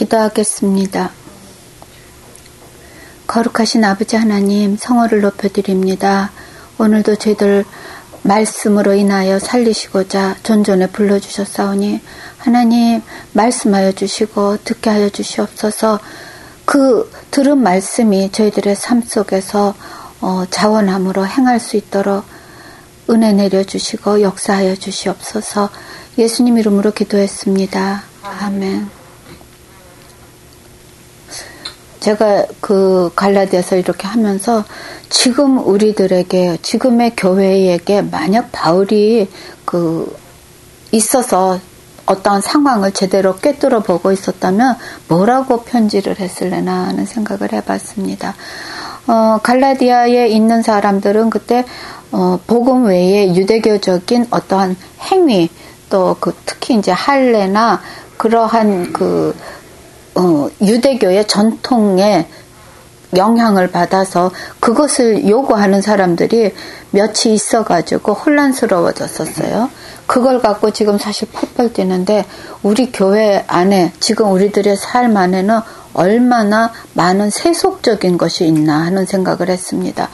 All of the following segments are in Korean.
기도하겠습니다. 거룩하신 아버지 하나님, 성호를 높여드립니다. 오늘도 저희들 말씀으로 인하여 살리시고자 존존에 불러주셨사오니 하나님 말씀하여 주시고 듣게 하여 주시옵소서. 그 들은 말씀이 저희들의 삶 속에서 자원함으로 행할 수 있도록 은혜 내려주시고 역사하여 주시옵소서. 예수님 이름으로 기도했습니다. 아멘. 제가 그 갈라디아서 이렇게 하면서 지금 우리들에게, 지금의 교회에게 만약 바울이 있어서 어떠한 상황을 제대로 꿰뚫어 보고 있었다면 뭐라고 편지를 했을래나 하는 생각을 해봤습니다. 갈라디아에 있는 사람들은 그때 복음 외에 유대교적인 어떠한 행위, 또 특히 이제 할례나 그러한 유대교의 전통에 영향을 받아서 그것을 요구하는 사람들이 몇이 있어가지고 혼란스러워졌었어요. 그걸 갖고 지금 사실 펄펄 뛰는데 우리 교회 안에 지금 우리들의 삶 안에는 얼마나 많은 세속적인 것이 있나 하는 생각을 했습니다.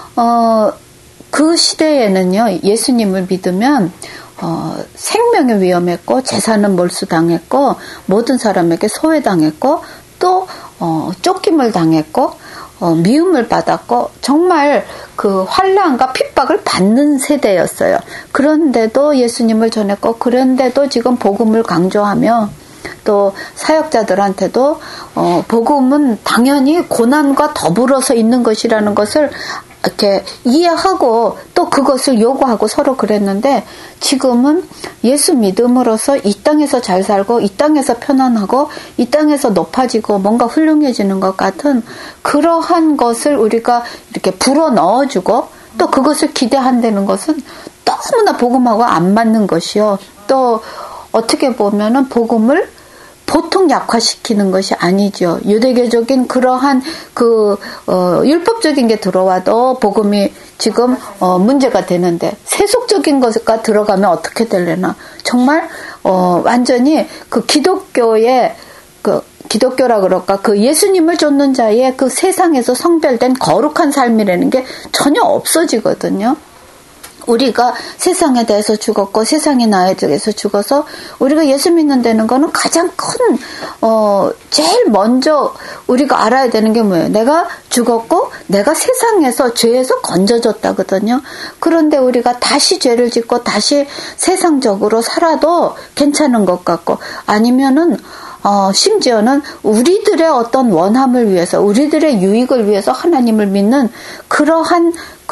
그 시대에는요, 예수님을 믿으면 생명이 위험했고 재산은 몰수당했고 모든 사람에게 소외당했고 또 쫓김을 당했고 미움을 받았고 정말 그 환난과 핍박을 받는 세대였어요. 그런데도 예수님을 전했고 그런데도 지금 복음을 강조하며 또 사역자들한테도 복음은 당연히 고난과 더불어서 있는 것이라는 것을 이렇게 이해하고 또 그것을 요구하고 서로 그랬는데 지금은 예수 믿음으로써 이 땅에서 잘 살고 이 땅에서 편안하고 이 땅에서 높아지고 뭔가 훌륭해지는 것 같은 그러한 것을 우리가 이렇게 불어 넣어주고 또 그것을 기대한다는 것은 너무나 복음하고 안 맞는 것이요. 또 어떻게 보면은 복음을 보통 약화시키는 것이 아니죠. 유대교적인 그러한 율법적인 게 들어와도 복음이 지금 문제가 되는데 세속적인 것과 들어가면 어떻게 되려나. 정말 완전히 그 기독교의 기독교라 그럴까 그 예수님을 쫓는 자의 그 세상에서 성별된 거룩한 삶이라는 게 전혀 없어지거든요. 우리가 세상에 대해서 죽었고 세상이 나에 대해서 죽어서 우리가 예수 믿는 데는 거는 가장 큰 제일 먼저 우리가 알아야 되는 게 뭐예요? 내가 죽었고 내가 세상에서 죄에서 건져졌다거든요. 그런데 우리가 다시 죄를 짓고 다시 세상적으로 살아도 괜찮은 것 같고 아니면은 심지어는 우리들의 어떤 원함을 위해서 우리들의 유익을 위해서 하나님을 믿는 그러한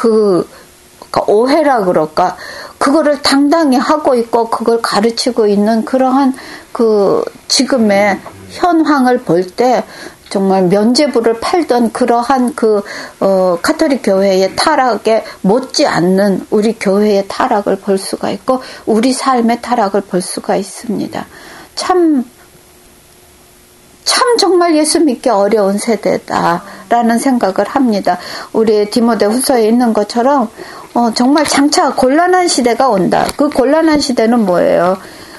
오해라 그럴까 그거를 당당히 하고 있고 그걸 가르치고 있는 그러한 지금의 현황을 볼 때 정말 면죄부를 팔던 그러한 카톨릭 교회의 타락에 못지 않는 우리 교회의 타락을 볼 수가 있고 우리 삶의 타락을 볼 수가 있습니다. 참 정말 예수 믿기 어려운 세대다라는 생각을 합니다. 우리 디모데후서에 있는 것처럼 정말 장차 곤란한 시대가 온다. 그 곤란한 시대는 뭐예요?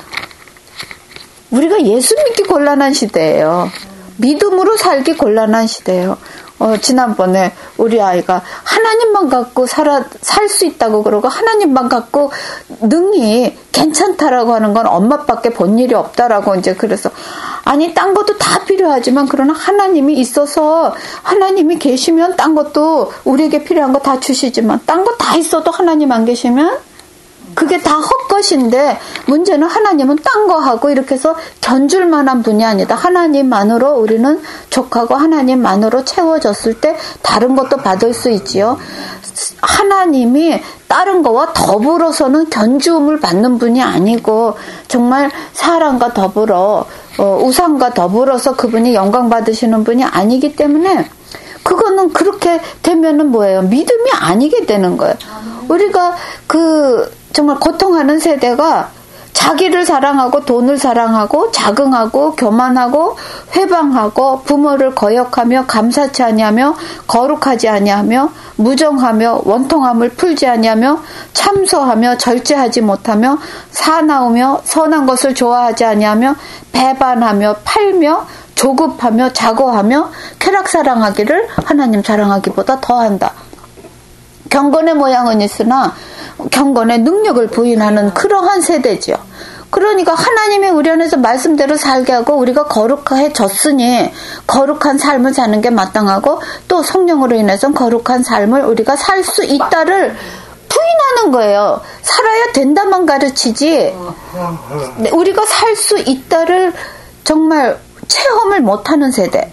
우리가 예수 믿기 곤란한 시대예요. 믿음으로 살기 곤란한 시대예요. 지난번에 우리 아이가 하나님만 갖고 살 수 있다고 그러고 하나님만 갖고 능히 괜찮다라고 하는 건 엄마밖에 본 일이 없다라고 이제 그래서 아니 딴 것도 다 필요하지만 그러나 하나님이 있어서 하나님이 계시면 딴 것도 우리에게 필요한 거 다 주시지만 딴 거 다 있어도 하나님 안 계시면 그게 다 헛것인데 문제는 하나님은 딴 거 하고 이렇게 해서 견줄 만한 분이 아니다. 하나님만으로 우리는 족하고 하나님만으로 채워졌을 때 다른 것도 받을 수 있지요. 하나님이 다른 거와 더불어서는 견주음을 받는 분이 아니고 정말 사랑과 더불어 우상과 더불어서 그분이 영광 받으시는 분이 아니기 때문에 그거는 그렇게 되면은 뭐예요? 믿음이 아니게 되는 거예요. 우리가 정말 고통하는 세대가 자기를 사랑하고 돈을 사랑하고 자긍하고 교만하고 회방하고 부모를 거역하며 감사치 아니하며 거룩하지 아니하며 무정하며 원통함을 풀지 아니하며 참소하며 절제하지 못하며 사나우며 선한 것을 좋아하지 아니하며 배반하며 팔며 조급하며 자고하며 쾌락 사랑하기를 하나님 사랑하기보다 더한다. 경건의 모양은 있으나 경건의 능력을 부인하는 그러한 세대지요. 그러니까 하나님의 우리 안에서 말씀대로 살게 하고 우리가 거룩해졌으니 거룩한 삶을 사는 게 마땅하고 또 성령으로 인해서 거룩한 삶을 우리가 살 수 있다를 부인하는 거예요. 살아야 된다만 가르치지 우리가 살 수 있다를 정말 체험을 못하는 세대.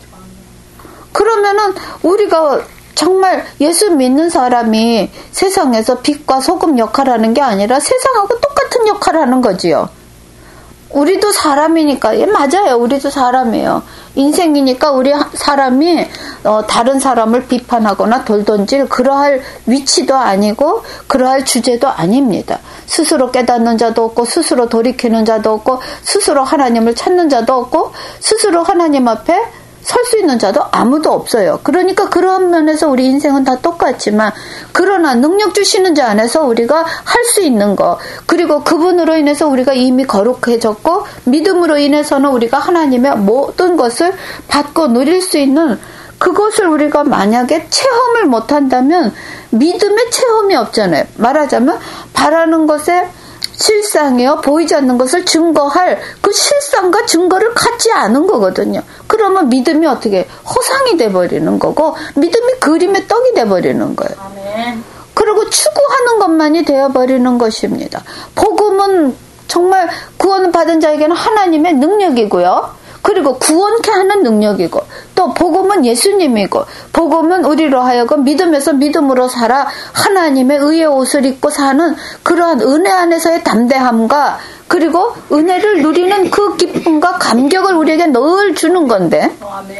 그러면은 우리가 정말 예수 믿는 사람이 세상에서 빛과 소금 역할하는 게 아니라 세상하고 똑같은 역할을 하는 거지요. 우리도 사람이니까, 예, 맞아요. 우리도 사람이에요. 인생이니까 우리 사람이 다른 사람을 비판하거나 돌던질 그러할 위치도 아니고 그러할 주제도 아닙니다. 스스로 깨닫는 자도 없고 스스로 돌이키는 자도 없고 스스로 하나님을 찾는 자도 없고 스스로 하나님 앞에 설 수 있는 자도 아무도 없어요. 그러니까 그러한 면에서 우리 인생은 다 똑같지만 그러나 능력 주시는 자 안에서 우리가 할 수 있는 거 그리고 그분으로 인해서 우리가 이미 거룩해졌고 믿음으로 인해서는 우리가 하나님의 모든 것을 받고 누릴 수 있는 그것을 우리가 만약에 체험을 못한다면 믿음의 체험이 없잖아요. 말하자면 바라는 것에 실상이요 보이지 않는 것을 증거할 그 실상과 증거를 갖지 않은 거거든요. 그러면 믿음이 어떻게 허상이 돼버리는 거고 믿음이 그림의 떡이 돼버리는 거예요. 아멘. 그리고 추구하는 것만이 되어버리는 것입니다. 복음은 정말 구원받은 자에게는 하나님의 능력이고요. 그리고 구원케 하는 능력이고 또 복음은 예수님이고 복음은 우리로 하여금 믿음에서 믿음으로 살아 하나님의 의의 옷을 입고 사는 그러한 은혜 안에서의 담대함과 그리고 은혜를 누리는 그 기쁨과 감격을 우리에게 늘 주는 건데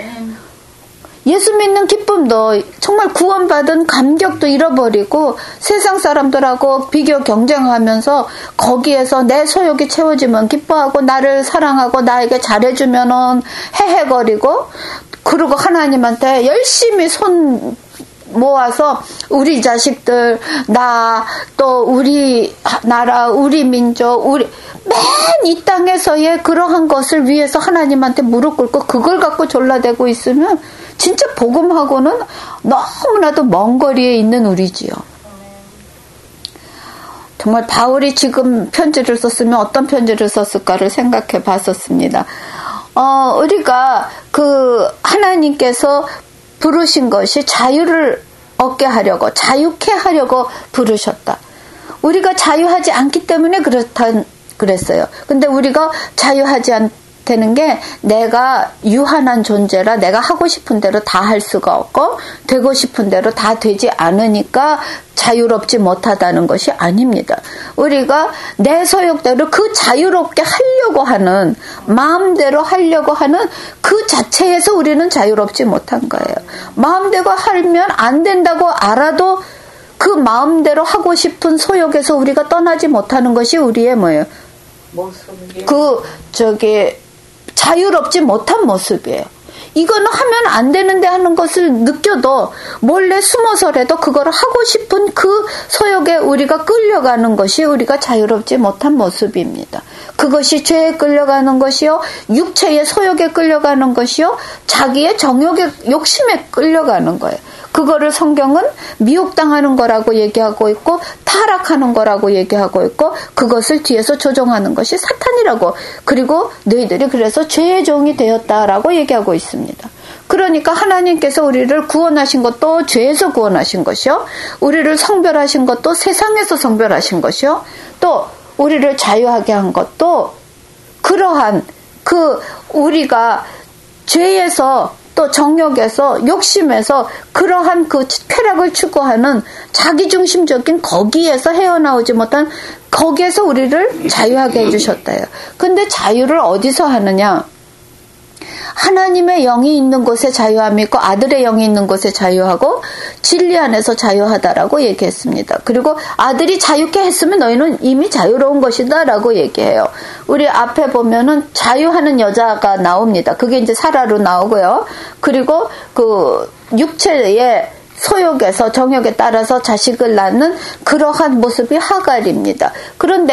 예수 믿는 기쁨도 정말 구원받은 감격도 잃어버리고 세상 사람들하고 비교 경쟁하면서 거기에서 내 소욕이 채워지면 기뻐하고 나를 사랑하고 나에게 잘해주면은 헤헤거리고 그리고 하나님한테 열심히 손 모아서 우리 자식들, 나, 또 우리 나라, 우리 민족, 우리 맨 이 땅에서의 그러한 것을 위해서 하나님한테 무릎 꿇고 그걸 갖고 졸라대고 있으면 진짜 복음하고는 너무나도 먼 거리에 있는 우리지요. 정말 바울이 지금 편지를 썼으면 어떤 편지를 썼을까를 생각해 봤었습니다. 우리가 그 하나님께서 부르신 것이 자유를 얻게 하려고 자유케 하려고 부르셨다. 우리가 자유하지 않기 때문에 그랬어요. 근데 우리가 자유하지 않다는 게 내가 유한한 존재라 내가 하고 싶은 대로 다 할 수가 없고 되고 싶은 대로 다 되지 않으니까 자유롭지 못하다는 것이 아닙니다. 우리가 내 소욕대로 그 자유롭게 하려고 하는 마음대로 하려고 하는 그 자체에서 우리는 자유롭지 못한 거예요. 마음대로 하면 안 된다고 알아도 그 마음대로 하고 싶은 소욕에서 우리가 떠나지 못하는 것이 우리의 뭐예요? 자유롭지 못한 모습이에요. 이거는 하면 안 되는데 하는 것을 느껴도 몰래 숨어서라도 그걸 하고 싶은 그 소욕에 우리가 끌려가는 것이 우리가 자유롭지 못한 모습입니다. 그것이 죄에 끌려가는 것이요, 육체의 소욕에 끌려가는 것이요, 자기의 정욕의 욕심에 끌려가는 거예요. 그거를 성경은 미혹당하는 거라고 얘기하고 있고 타락하는 거라고 얘기하고 있고 그것을 뒤에서 조종하는 것이 사탄이라고 그리고 너희들이 그래서 죄의 종이 되었다라고 얘기하고 있습니다. 그러니까 하나님께서 우리를 구원하신 것도 죄에서 구원하신 것이요. 우리를 성별하신 것도 세상에서 성별하신 것이요. 또 우리를 자유하게 한 것도 그러한 우리가 죄에서 또 정욕에서 욕심에서 그러한 그 쾌락을 추구하는 자기중심적인 거기에서 헤어나오지 못한 거기에서 우리를 자유하게 해주셨다요. 근데 자유를 어디서 하느냐? 하나님의 영이 있는 곳에 자유함이 있고 아들의 영이 있는 곳에 자유하고 진리 안에서 자유하다라고 얘기했습니다. 그리고 아들이 자유케 했으면 너희는 이미 자유로운 것이다 라고 얘기해요. 우리 앞에 보면은 자유하는 여자가 나옵니다. 그게 이제 사라로 나오고요. 그리고 그 육체의 소욕에서 정욕에 따라서 자식을 낳는 그러한 모습이 하갈입니다. 그런데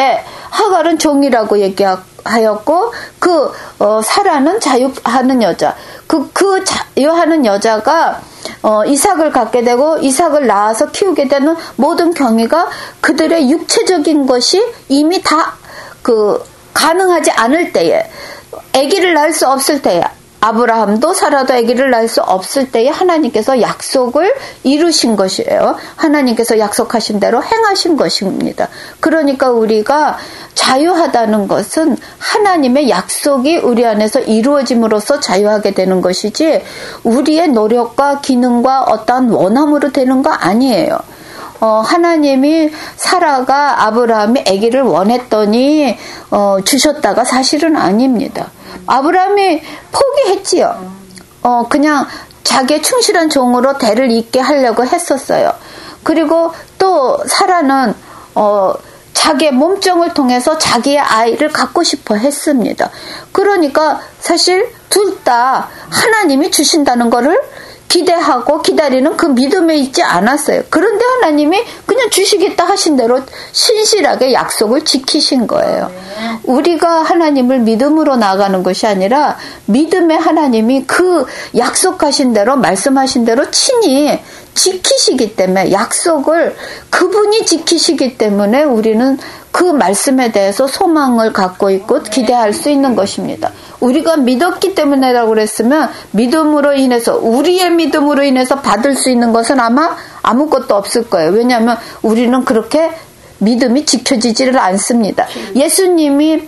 하갈은 종이라고 얘기하였고 사라는 자유하는 여자. 그 자유하는 여자가 이삭을 갖게 되고 이삭을 낳아서 키우게 되는 모든 경위가 그들의 육체적인 것이 이미 다 가능하지 않을 때에, 아기를 낳을 수 없을 때에, 아브라함도 사라도 아기를 낳을 수 없을 때에 하나님께서 약속을 이루신 것이에요. 하나님께서 약속하신 대로 행하신 것입니다. 그러니까 우리가 자유하다는 것은 하나님의 약속이 우리 안에서 이루어짐으로써 자유하게 되는 것이지 우리의 노력과 기능과 어떠한 원함으로 되는 거 아니에요. 하나님이 사라가 아브라함이 아기를 원했더니 주셨다가 사실은 아닙니다. 아브라함이 포기했지요. 그냥 자기의 충실한 종으로 대를 잇게 하려고 했었어요. 그리고 또 사라는 자기의 몸종을 통해서 자기의 아이를 갖고 싶어 했습니다. 그러니까 사실 둘 다 하나님이 주신다는 거를 기대하고 기다리는 그 믿음에 있지 않았어요. 그런데 하나님이 그냥 주시겠다 하신 대로 신실하게 약속을 지키신 거예요. 우리가 하나님을 믿음으로 나아가는 것이 아니라 믿음의 하나님이 그 약속하신 대로 말씀하신 대로 친히 지키시기 때문에 약속을 그분이 지키시기 때문에 우리는 그 말씀에 대해서 소망을 갖고 있고 기대할 수 있는 것입니다. 우리가 믿었기 때문에라고 그랬으면 믿음으로 인해서 우리의 믿음으로 인해서 받을 수 있는 것은 아마 아무것도 없을 거예요. 왜냐하면 우리는 그렇게 믿음이 지켜지지를 않습니다. 예수님이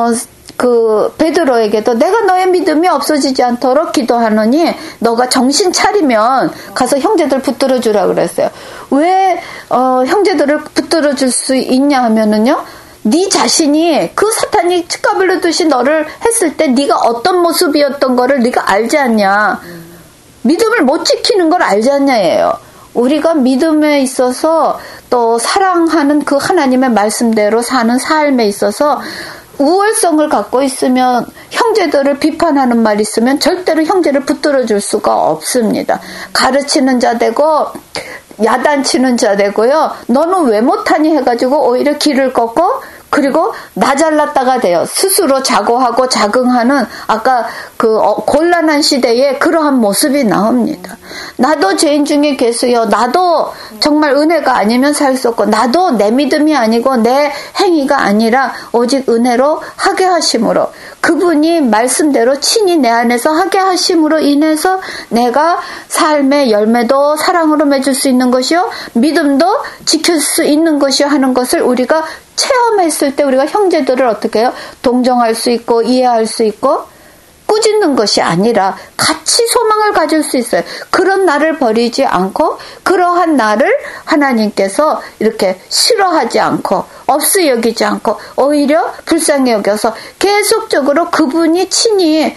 베드로에게도 내가 너의 믿음이 없어지지 않도록 기도하노니 너가 정신 차리면 가서 형제들 붙들어 주라 그랬어요. 왜 형제들을 붙들어 줄 수 있냐 하면은요. 네 자신이 그 사탄이 치카불로 듯이 너를 했을 때 네가 어떤 모습이었던 거를 네가 알지 않냐. 믿음을 못 지키는 걸 알지 않냐예요. 우리가 믿음에 있어서 또 사랑하는 그 하나님의 말씀대로 사는 삶에 있어서 우월성을 갖고 있으면 형제들을 비판하는 말이 있으면 절대로 형제를 붙들어 줄 수가 없습니다. 가르치는 자 되고 야단치는 자 되고요. 너는 왜 못하니 해가지고 오히려 길을 꺾고 그리고 나 잘났다가 돼요. 스스로 자고하고 자긍하는 아까 곤란한 시대에 그러한 모습이 나옵니다. 나도 죄인 중에 괴수여. 나도 정말 은혜가 아니면 살 수 없고 나도 내 믿음이 아니고 내 행위가 아니라 오직 은혜로 하게 하심으로 그분이 말씀대로 친히 내 안에서 하게 하심으로 인해서 내가 삶의 열매도 사랑으로 맺을 수 있는 것이요 믿음도 지킬 수 있는 것이요 하는 것을 우리가 체험했을 때 우리가 형제들을 어떻게 해요? 동정할 수 있고 이해할 수 있고 꾸짖는 것이 아니라 같이 소망을 가질 수 있어요. 그런 나를 버리지 않고 그러한 나를 하나님께서 이렇게 싫어하지 않고 없이 여기지 않고 오히려 불쌍히 여겨서 계속적으로 그분이 친히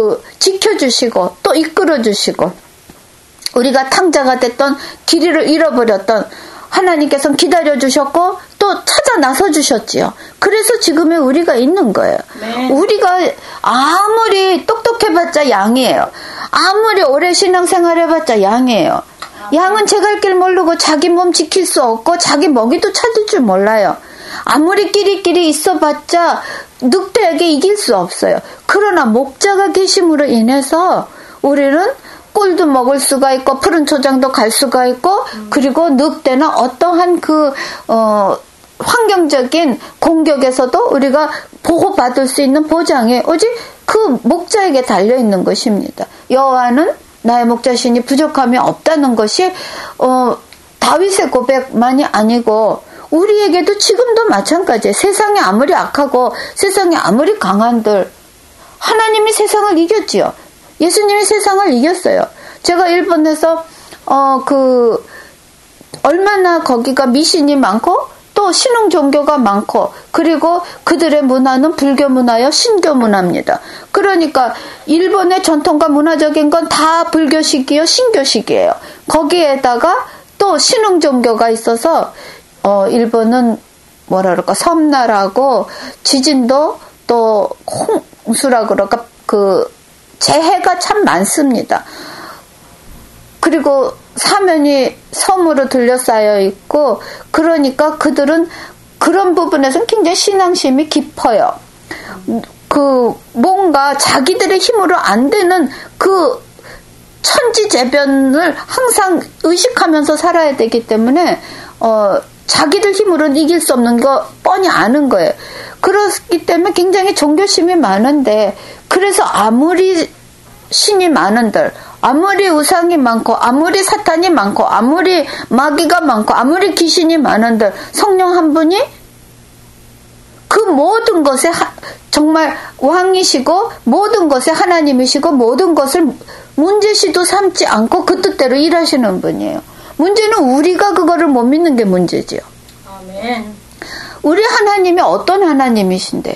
지켜주시고 또 이끌어주시고 우리가 탕자가 됐던 길이를 잃어버렸던 하나님께서는 기다려주셨고 또 찾아 나서주셨지요. 그래서 지금의 우리가 있는 거예요. 네. 우리가 아무리 똑똑해봤자 양이에요. 아무리 오래 신앙생활 해봤자 양이에요. 양은 제 갈 길 모르고 자기 몸 지킬 수 없고 자기 먹이도 찾을 줄 몰라요. 아무리 끼리끼리 있어봤자 늑대에게 이길 수 없어요. 그러나 목자가 계심으로 인해서 우리는 꿀도 먹을 수가 있고 푸른 초장도 갈 수가 있고 그리고 늑대나 어떠한 환경적인 공격에서도 우리가 보호받을 수 있는 보장이 오직 그 목자에게 달려있는 것입니다. 여호와는 나의 목자시니 부족함이 없다는 것이 다윗의 고백만이 아니고 우리에게도 지금도 마찬가지예요. 세상이 아무리 악하고 세상이 아무리 강한들 하나님이 세상을 이겼지요. 예수님이 세상을 이겼어요. 제가 일본에서 얼마나 거기가 미신이 많고 또 신흥 종교가 많고 그리고 그들의 문화는 불교 문화요 신교 문화입니다. 그러니까 일본의 전통과 문화적인 건 다 불교식이요 신교식이에요. 거기에다가 또 신흥 종교가 있어서 일본은 뭐라 그럴까 섬나라고 지진도 또 홍수라 그럴까 재해가 참 많습니다. 그리고 사면이 섬으로 둘러싸여 있고 그러니까 그들은 그런 부분에서는 굉장히 신앙심이 깊어요. 뭔가 자기들의 힘으로 안 되는 천지재변을 항상 의식하면서 살아야 되기 때문에, 자기들 힘으로는 이길 수 없는 거 뻔히 아는 거예요. 그렇기 때문에 굉장히 종교심이 많은데, 그래서 아무리 신이 많은들, 아무리 우상이 많고, 아무리 사탄이 많고, 아무리 마귀가 많고, 아무리 귀신이 많은들, 성령 한 분이 그 모든 것에 정말 왕이시고, 모든 것에 하나님이시고, 모든 것을 문제시도 삼지 않고 그 뜻대로 일하시는 분이에요. 문제는 우리가 그거를 못 믿는 게 문제지요. 아멘. 우리 하나님이 어떤 하나님이신데요?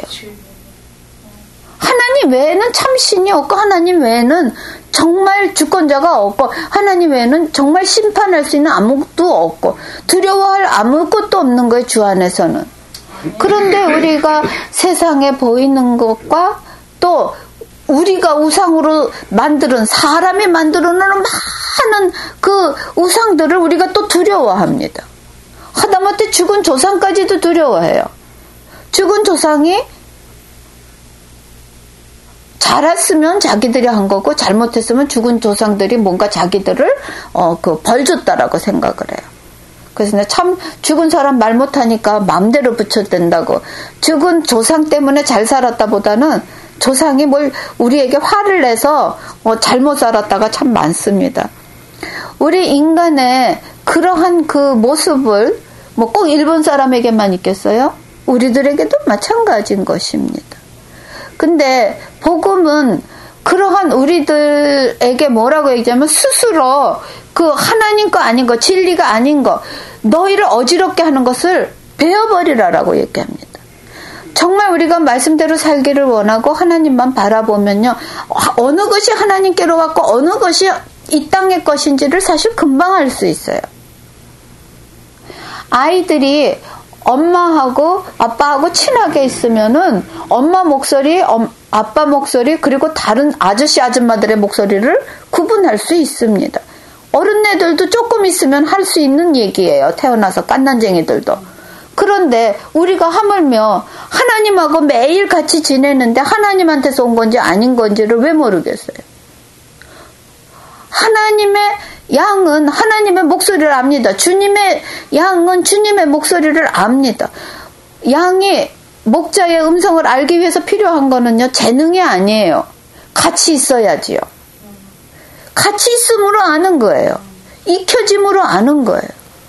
하나님 외에는 참 신이 없고, 하나님 외에는 정말 주권자가 없고, 하나님 외에는 정말 심판할 수 있는 아무것도 없고, 두려워할 아무것도 없는 거예요, 주 안에서는. 그런데 우리가 세상에 보이는 것과 또 우리가 우상으로 만드는, 사람이 만들어 놓은 많은 그 우상들을 우리가 또 두려워합니다. 하다못해 죽은 조상까지도 두려워해요. 죽은 조상이 잘했으면 자기들이 한 거고, 잘못했으면 죽은 조상들이 뭔가 자기들을 벌 줬다라고 생각을 해요. 그래서 참 죽은 사람 말 못하니까 마음대로 붙여댄다고. 죽은 조상 때문에 잘 살았다 보다는 조상이 뭘 우리에게 화를 내서 잘못 살았다가 참 많습니다. 우리 인간의 그러한 그 모습을 꼭 일본 사람에게만 있겠어요? 우리들에게도 마찬가지인 것입니다. 근데 복음은 그러한 우리들에게 뭐라고 얘기하면 스스로 그 하나님 거 아닌 거, 진리가 아닌 거, 너희를 어지럽게 하는 것을 베어버리라라고 얘기합니다. 정말 우리가 말씀대로 살기를 원하고 하나님만 바라보면요, 어느 것이 하나님께로 왔고 어느 것이 이 땅의 것인지를 사실 금방 알 수 있어요. 아이들이 엄마하고 아빠하고 친하게 있으면은 엄마 목소리, 아빠 목소리, 그리고 다른 아저씨 아줌마들의 목소리를 구분할 수 있습니다. 어른애들도 조금 있으면 할 수 있는 얘기예요. 태어나서 깐난쟁이들도. 그런데 우리가 하물며 하나님하고 매일 같이 지내는데 하나님한테서 온 건지 아닌 건지를 왜 모르겠어요? 하나님의 양은 하나님의 목소리를 압니다. 주님의 양은 주님의 목소리를 압니다. 양이 목자의 음성을 알기 위해서 필요한 거는요, 재능이 아니에요. 같이 있어야지요. 같이 있음으로 아는 거예요. 익혀짐으로 아는 거예요.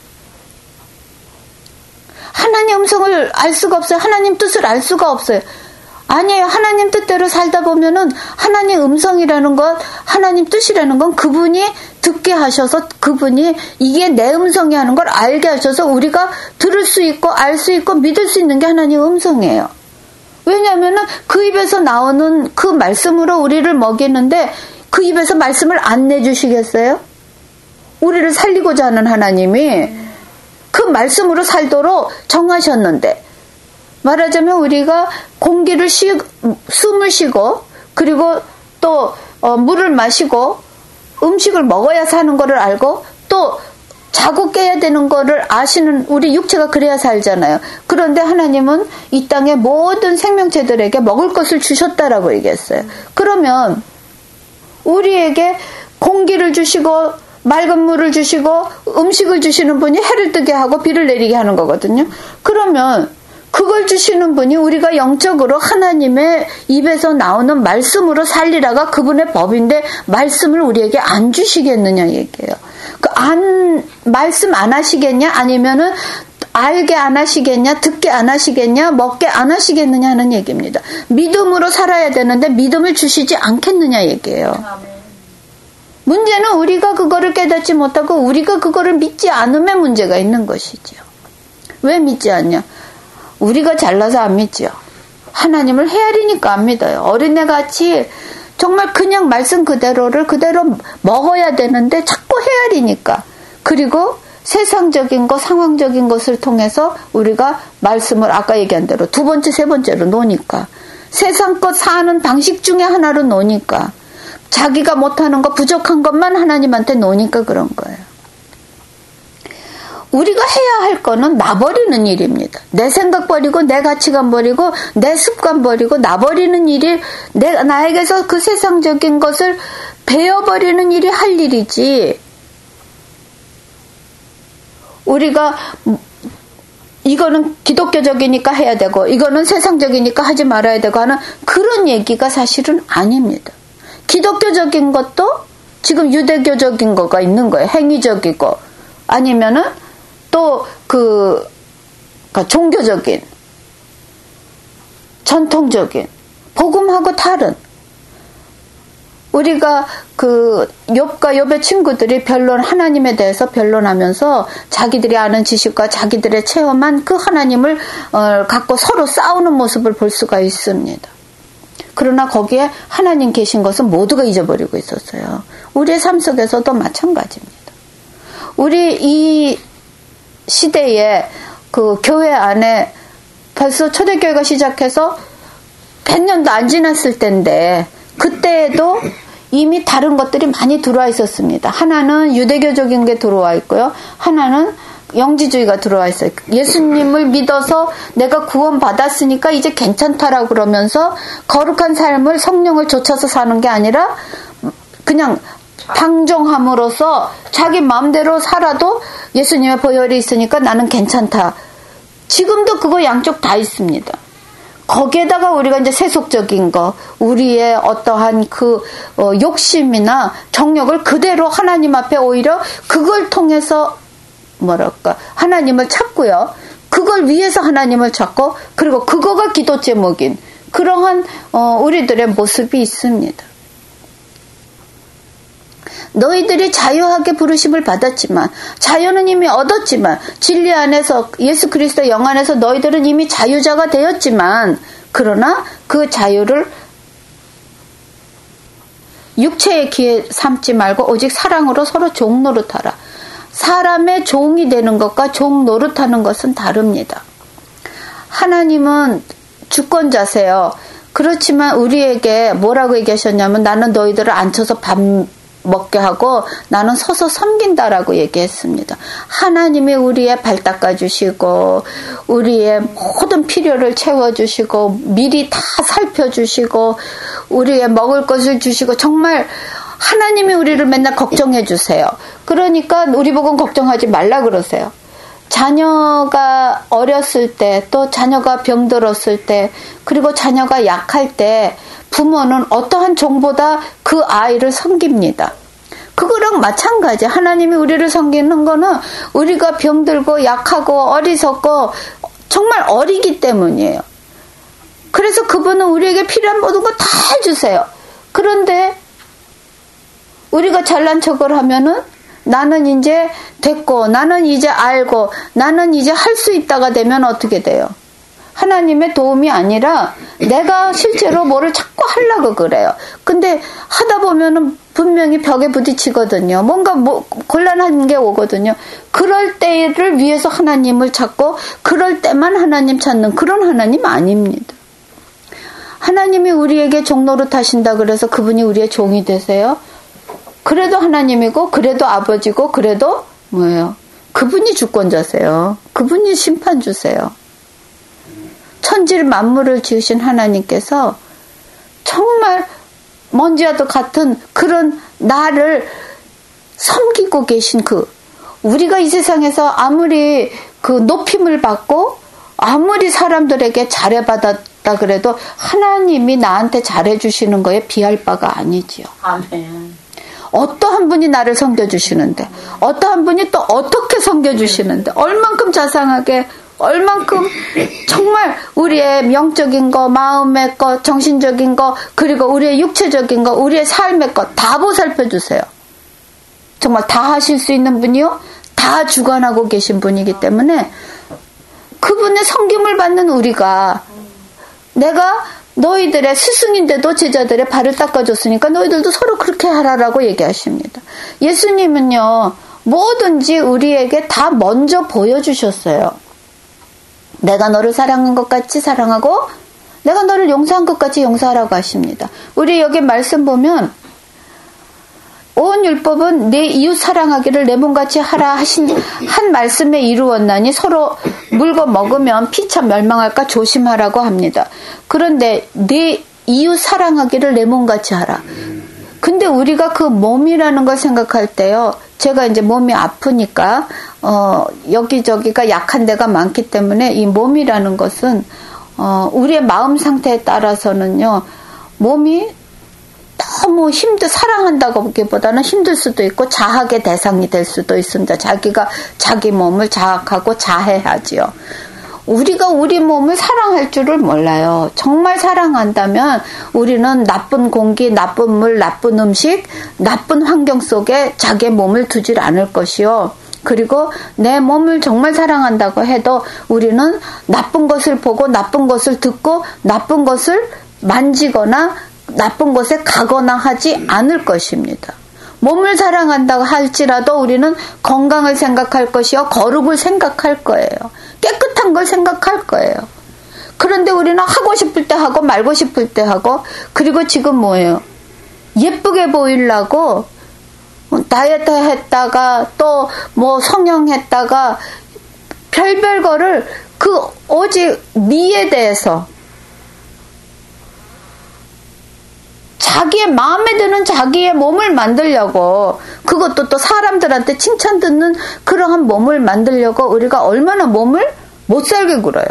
하나님 음성을 알 수가 없어요. 하나님 뜻을 알 수가 없어요. 아니에요. 하나님 뜻대로 살다 보면은 하나님 음성이라는 것, 하나님 뜻이라는 건 그분이 듣게 하셔서, 그분이 이게 내 음성이 하는 걸 알게 하셔서 우리가 들을 수 있고 알 수 있고 믿을 수 있는 게 하나님 음성이에요. 왜냐하면은 그 입에서 나오는 그 말씀으로 우리를 먹이는데 그 입에서 말씀을 안 내주시겠어요? 우리를 살리고자 하는 하나님이 그 말씀으로 살도록 정하셨는데, 말하자면 우리가 공기를 숨을 쉬고, 그리고 또 물을 마시고 음식을 먹어야 사는 거를 알고, 또 자고 깨야 되는 거를 아시는 우리 육체가 그래야 살잖아요. 그런데 하나님은 이 땅의 모든 생명체들에게 먹을 것을 주셨다라고 얘기했어요. 그러면 우리에게 공기를 주시고 맑은 물을 주시고 음식을 주시는 분이 해를 뜨게 하고 비를 내리게 하는 거거든요. 그러면 그걸 주시는 분이 우리가 영적으로 하나님의 입에서 나오는 말씀으로 살리라가 그분의 법인데, 말씀을 우리에게 안 주시겠느냐 얘기예요. 말씀 안 하시겠냐? 아니면은 알게 안 하시겠냐? 듣게 안 하시겠냐? 먹게 안 하시겠느냐 하는 얘기입니다. 믿음으로 살아야 되는데 믿음을 주시지 않겠느냐 얘기예요. 문제는 우리가 그거를 깨닫지 못하고 우리가 그거를 믿지 않음에 문제가 있는 것이죠. 왜 믿지 않냐? 우리가 잘나서 안 믿지요. 하나님을 헤아리니까 안 믿어요. 어린애같이 정말 그냥 말씀 그대로를 그대로 먹어야 되는데 자꾸 헤아리니까. 그리고 세상적인 것, 상황적인 것을 통해서 우리가 말씀을 아까 얘기한 대로 두 번째, 세 번째로 노니까. 세상 것 사는 방식 중에 하나로 노니까. 자기가 못하는 것, 부족한 것만 하나님한테 노니까 그런 거예요. 우리가 해야 할 거는 나 버리는 일입니다. 내 생각 버리고 내 가치관 버리고 내 습관 버리고 나 버리는 일이 나에게서 그 세상적인 것을 베어버리는 일이 할 일이지. 우리가 이거는 기독교적이니까 해야 되고 이거는 세상적이니까 하지 말아야 되고 하는 그런 얘기가 사실은 아닙니다. 기독교적인 것도 지금 유대교적인 거가 있는 거예요. 행위적이고 아니면은 또 그러니까 종교적인 전통적인 복음하고 다른 우리가 그 욥과 욥의 친구들이 하나님에 대해서 변론하면서 자기들이 아는 지식과 자기들의 체험한 그 하나님을 갖고 서로 싸우는 모습을 볼 수가 있습니다. 그러나 거기에 하나님 계신 것은 모두가 잊어버리고 있었어요. 우리의 삶 속에서도 마찬가지입니다. 우리 이 시대에 그 교회 안에 벌써 초대교회가 시작해서 100년도 안 지났을 때인데 그때에도 이미 다른 것들이 많이 들어와 있었습니다. 하나는 유대교적인 게 들어와 있고요. 하나는 영지주의가 들어와 있어요. 예수님을 믿어서 내가 구원받았으니까 이제 괜찮다라고 그러면서 거룩한 삶을 성령을 좇아서 사는 게 아니라 그냥 방종함으로써 자기 마음대로 살아도 예수님의 보혈이 있으니까 나는 괜찮다. 지금도 그거 양쪽 다 있습니다. 거기에다가 우리가 이제 세속적인 거, 우리의 어떠한 욕심이나 정욕을 그대로 하나님 앞에 오히려 그걸 통해서 하나님을 찾고요. 그걸 위해서 하나님을 찾고, 그리고 그거가 기도 제목인 그러한 우리들의 모습이 있습니다. 너희들이 자유하게 부르심을 받았지만 자유는 이미 얻었지만 진리 안에서 예수 그리스도 영 안에서 너희들은 이미 자유자가 되었지만 그러나 그 자유를 육체의 기회 삼지 말고 오직 사랑으로 서로 종 노릇하라. 사람의 종이 되는 것과 종 노릇하는 것은 다릅니다. 하나님은 주권자세요. 그렇지만 우리에게 뭐라고 얘기하셨냐면 나는 너희들을 앉혀서 밥 먹게 하고 나는 서서 섬긴다라고 얘기했습니다. 하나님이 우리의 발 닦아주시고 우리의 모든 필요를 채워주시고 미리 다 살펴주시고 우리의 먹을 것을 주시고 정말 하나님이 우리를 맨날 걱정해 주세요. 그러니까 우리 보고 걱정하지 말라 그러세요. 자녀가 어렸을 때 또 자녀가 병들었을 때 그리고 자녀가 약할 때 부모는 어떠한 종보다 그 아이를 섬깁니다. 그거랑 마찬가지. 하나님이 우리를 섬기는 거는 우리가 병들고 약하고 어리석고 정말 어리기 때문이에요. 그래서 그분은 우리에게 필요한 모든 거 다 해주세요. 그런데 우리가 잘난 척을 하면은 나는 이제 됐고 나는 이제 알고 나는 이제 할 수 있다가 되면 어떻게 돼요? 하나님의 도움이 아니라 내가 실제로 뭐를 자꾸 하려고 그래요. 근데 하다 보면은 분명히 벽에 부딪히거든요. 뭔가 곤란한 게 오거든요. 그럴 때를 위해서 하나님을 찾고 그럴 때만 하나님 찾는 그런 하나님 아닙니다. 하나님이 우리에게 종노릇 하신다 그래서 그분이 우리의 종이 되세요? 그래도 하나님이고 그래도 아버지고 그래도 뭐예요? 그분이 주권자세요. 그분이 심판주세요. 천지를 만물을 지으신 하나님께서 정말 먼지와도 같은 그런 나를 섬기고 계신 우리가 이 세상에서 아무리 높임을 받고 아무리 사람들에게 잘해받았다 그래도 하나님이 나한테 잘해주시는 거에 비할 바가 아니지요. 아멘. 어떠한 분이 나를 섬겨주시는데 어떠한 분이 또 어떻게 섬겨주시는데 얼만큼 자상하게 얼만큼 정말 우리의 영적인 거, 마음의 것, 정신적인 거, 그리고 우리의 육체적인 거, 우리의 삶의 것 다 보살펴 주세요. 정말 다 하실 수 있는 분이요. 다 주관하고 계신 분이기 때문에 그분의 섬김을 받는 우리가 내가 너희들의 스승인데도 제자들의 발을 닦아줬으니까 너희들도 서로 그렇게 하라라고 얘기하십니다. 예수님은요. 뭐든지 우리에게 다 먼저 보여주셨어요. 내가 너를 사랑한 것 같이 사랑하고 내가 너를 용서한 것 같이 용서하라고 하십니다. 우리 여기 말씀 보면 온 율법은 내 이웃 사랑하기를 내 몸같이 하라 하신 한 말씀에 이루었나니 서로 물고 먹으면 피차 멸망할까 조심하라고 합니다. 그런데 내 이웃 사랑하기를 내 몸같이 하라. 근데 우리가 그 몸이라는 걸 생각할 때요. 제가 이제 몸이 아프니까 여기저기가 약한 데가 많기 때문에 이 몸이라는 것은 우리의 마음 상태에 따라서는요. 몸이 너무 사랑한다고 보기보다는 힘들 수도 있고 자학의 대상이 될 수도 있습니다. 자기가 자기 몸을 자학하고 자해하지요. 우리가 우리 몸을 사랑할 줄을 몰라요. 정말 사랑한다면 우리는 나쁜 공기, 나쁜 물, 나쁜 음식, 나쁜 환경 속에 자기의 몸을 두질 않을 것이요. 그리고 내 몸을 정말 사랑한다고 해도 우리는 나쁜 것을 보고 나쁜 것을 듣고 나쁜 것을 만지거나 나쁜 곳에 가거나 하지 않을 것입니다. 몸을 사랑한다고 할지라도 우리는 건강을 생각할 것이요. 거룩을 생각할 거예요. 깨끗한 걸 생각할 거예요. 그런데 우리는 하고 싶을 때 하고 말고 싶을 때 하고 그리고 지금 뭐예요? 예쁘게 보이려고 다이어트 했다가 또 뭐 성형했다가 별별 거를 오직 미에 대해서 자기의 마음에 드는 자기의 몸을 만들려고 그것도 또 사람들한테 칭찬 듣는 그러한 몸을 만들려고 우리가 얼마나 몸을 못 살게 굴어요.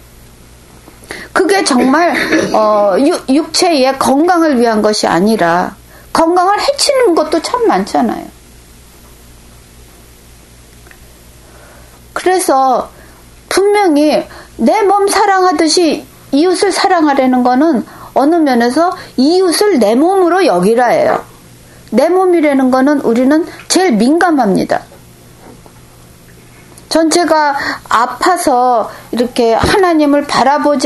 그게 정말 육체의 건강을 위한 것이 아니라 건강을 해치는 것도 참 많잖아요. 그래서 분명히 내 몸 사랑하듯이 이웃을 사랑하려는 거는 어느 면에서 이웃을 내 몸으로 여기라예요. 내 몸이라는 거는 우리는 제일 민감합니다. 전체가 아파서 이렇게 하나님을 바라볼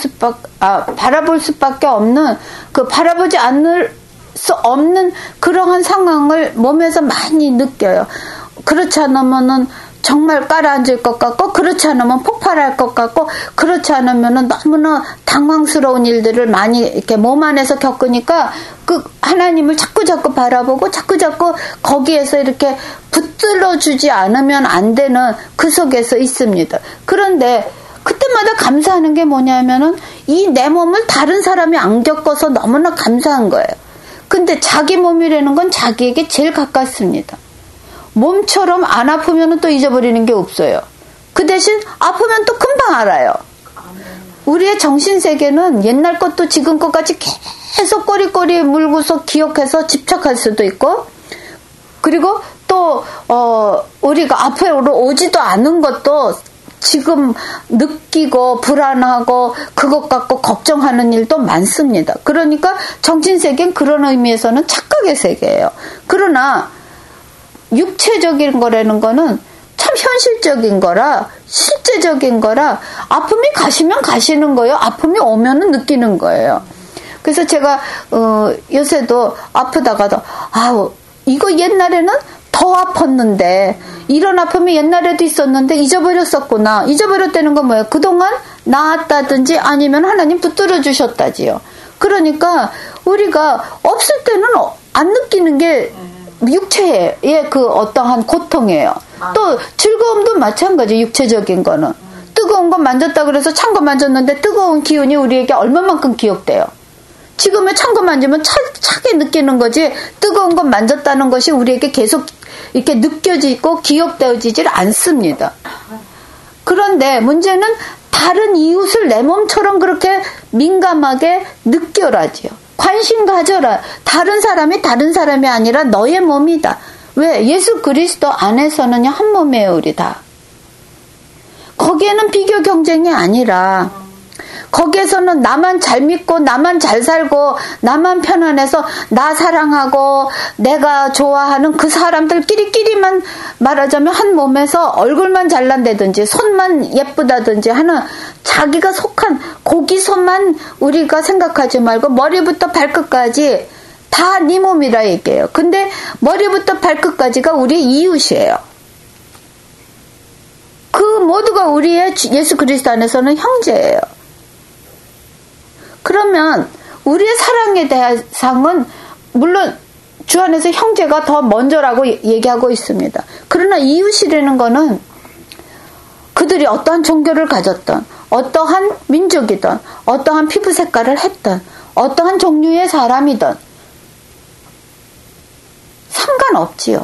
수밖에 없는 바라보지 않을 수 없는 그러한 상황을 몸에서 많이 느껴요. 그렇지 않으면은 정말 깔아앉을 것 같고 그렇지 않으면 폭발할 것 같고 그렇지 않으면 너무나 당황스러운 일들을 많이 이렇게 몸 안에서 겪으니까 그 하나님을 자꾸 바라보고 자꾸 거기에서 이렇게 붙들어주지 않으면 안 되는 그 속에서 있습니다. 그런데 그때마다 감사하는 게 뭐냐면은 이 내 몸을 다른 사람이 안 겪어서 너무나 감사한 거예요. 근데 자기 몸이라는 건 자기에게 제일 가깝습니다. 몸처럼 안 아프면 또 잊어버리는 게 없어요. 그 대신 아프면 또 금방 알아요. 우리의 정신세계는 옛날 것도 지금 것까지 계속 꼬리꼬리 물고서 기억해서 집착할 수도 있고 그리고 또 우리가 앞으로 오지도 않은 것도 지금 느끼고 불안하고 그것 갖고 걱정하는 일도 많습니다. 그러니까 정신세계는 그런 의미에서는 착각의 세계예요. 그러나 육체적인 거라는 거는 참 현실적인 거라 실제적인 거라 아픔이 가시면 가시는 거예요. 아픔이 오면은 느끼는 거예요. 그래서 제가 요새도 아프다가도 이거 옛날에는 더 아팠는데 이런 아픔이 옛날에도 있었는데 잊어버렸었구나. 잊어버렸다는 건 뭐예요? 그동안 나았다든지 아니면 하나님 붙들어 주셨다지요. 그러니까 우리가 없을 때는 안 느끼는 게 육체의 그 어떠한 고통이에요. 또 즐거움도 마찬가지. 육체적인 거는 뜨거운 거 만졌다 그래서 찬 거 만졌는데 뜨거운 기운이 우리에게 얼마만큼 기억돼요. 지금은 찬 거 만지면 차게 느끼는 거지 뜨거운 거 만졌다는 것이 우리에게 계속 이렇게 느껴지고 기억되어지질 않습니다. 그런데 문제는 다른 이웃을 내 몸처럼 그렇게 민감하게 느껴라지요. 관심 가져라. 다른 사람이 아니라 너의 몸이다. 왜? 예수 그리스도 안에서는요, 한 몸이에요, 우리 다. 거기에는 비교 경쟁이 아니라, 거기에서는 나만 잘 믿고, 나만 잘 살고, 나만 편안해서, 나 사랑하고, 내가 좋아하는 그 사람들끼리만 말하자면 한 몸에서 얼굴만 잘난다든지, 손만 예쁘다든지 하는 자기가 속한 거기서만 우리가 생각하지 말고, 머리부터 발끝까지 다 네 몸이라 얘기해요. 근데 머리부터 발끝까지가 우리의 이웃이에요. 그 모두가 우리의 예수 그리스도 안에서는 형제예요. 그러면 우리의 사랑의 대상은 물론 주 안에서 형제가 더 먼저라고 얘기하고 있습니다. 그러나 이웃이라는 거는 그들이 어떠한 종교를 가졌던, 어떠한 민족이든, 어떠한 피부 색깔을 했던, 어떠한 종류의 사람이든 상관없지요.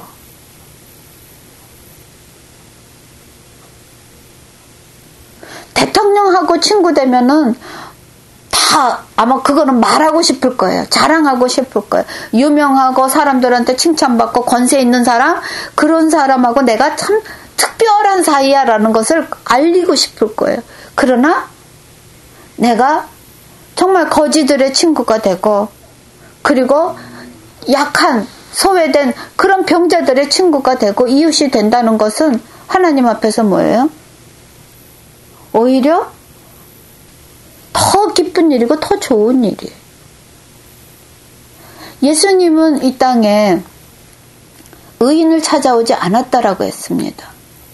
대통령하고 친구 되면은 다 아마 그거는 말하고 싶을 거예요. 자랑하고 싶을 거예요. 유명하고 사람들한테 칭찬받고 권세 있는 사람, 그런 사람하고 내가 참 특별한 사이야라는 것을 알리고 싶을 거예요. 그러나 내가 정말 거지들의 친구가 되고, 그리고 약한 소외된 그런 병자들의 친구가 되고 이웃이 된다는 것은 하나님 앞에서 뭐예요? 오히려 더 기쁜 일이고 더 좋은 일이에요. 예수님은 이 땅에 의인을 찾아오지 않았다라고 했습니다.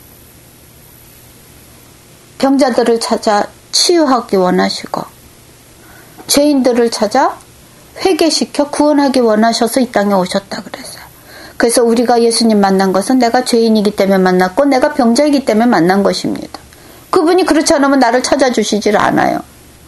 병자들을 찾아 치유하기 원하시고, 죄인들을 찾아 회개시켜 구원하기 원하셔서 이 땅에 오셨다 그랬어요. 그래서 우리가 예수님 만난 것은 내가 죄인이기 때문에 만났고 내가 병자이기 때문에 만난 것입니다. 그분이 그렇지 않으면 나를 찾아주시질 않아요.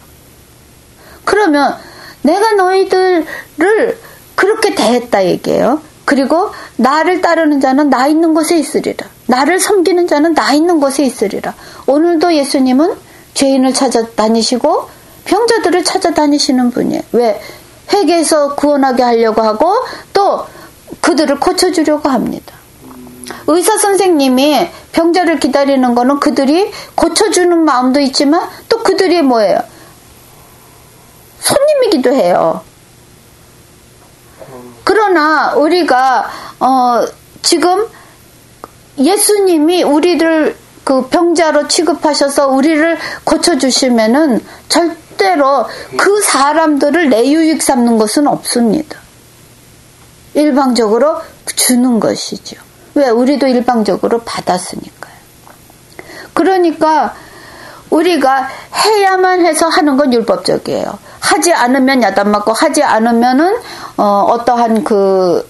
그러면 내가 너희들을 그렇게 대했다 얘기해요. 그리고 나를 따르는 자는 나 있는 곳에 있으리라. 나를 섬기는 자는 나 있는 곳에 있으리라. 오늘도 예수님은 죄인을 찾아다니시고 병자들을 찾아다니시는 분이에요. 왜? 회개해서 구원하게 하려고 하고 또 그들을 고쳐주려고 합니다. 의사 선생님이 병자를 기다리는 거는 그들이 고쳐주는 마음도 있지만 또 그들이 뭐예요? 손님이기도 해요. 그러나 우리가 지금 예수님이 우리를 그 병자로 취급하셔서 우리를 고쳐주시면은 절대로 그 사람들을 내 유익 삼는 것은 없습니다. 일방적으로 주는 것이죠. 왜? 우리도 일방적으로 받았으니까요. 그러니까 우리가 해야만 해서 하는 건 율법적이에요. 하지 않으면 야단맞고 하지 않으면은 어떠한 그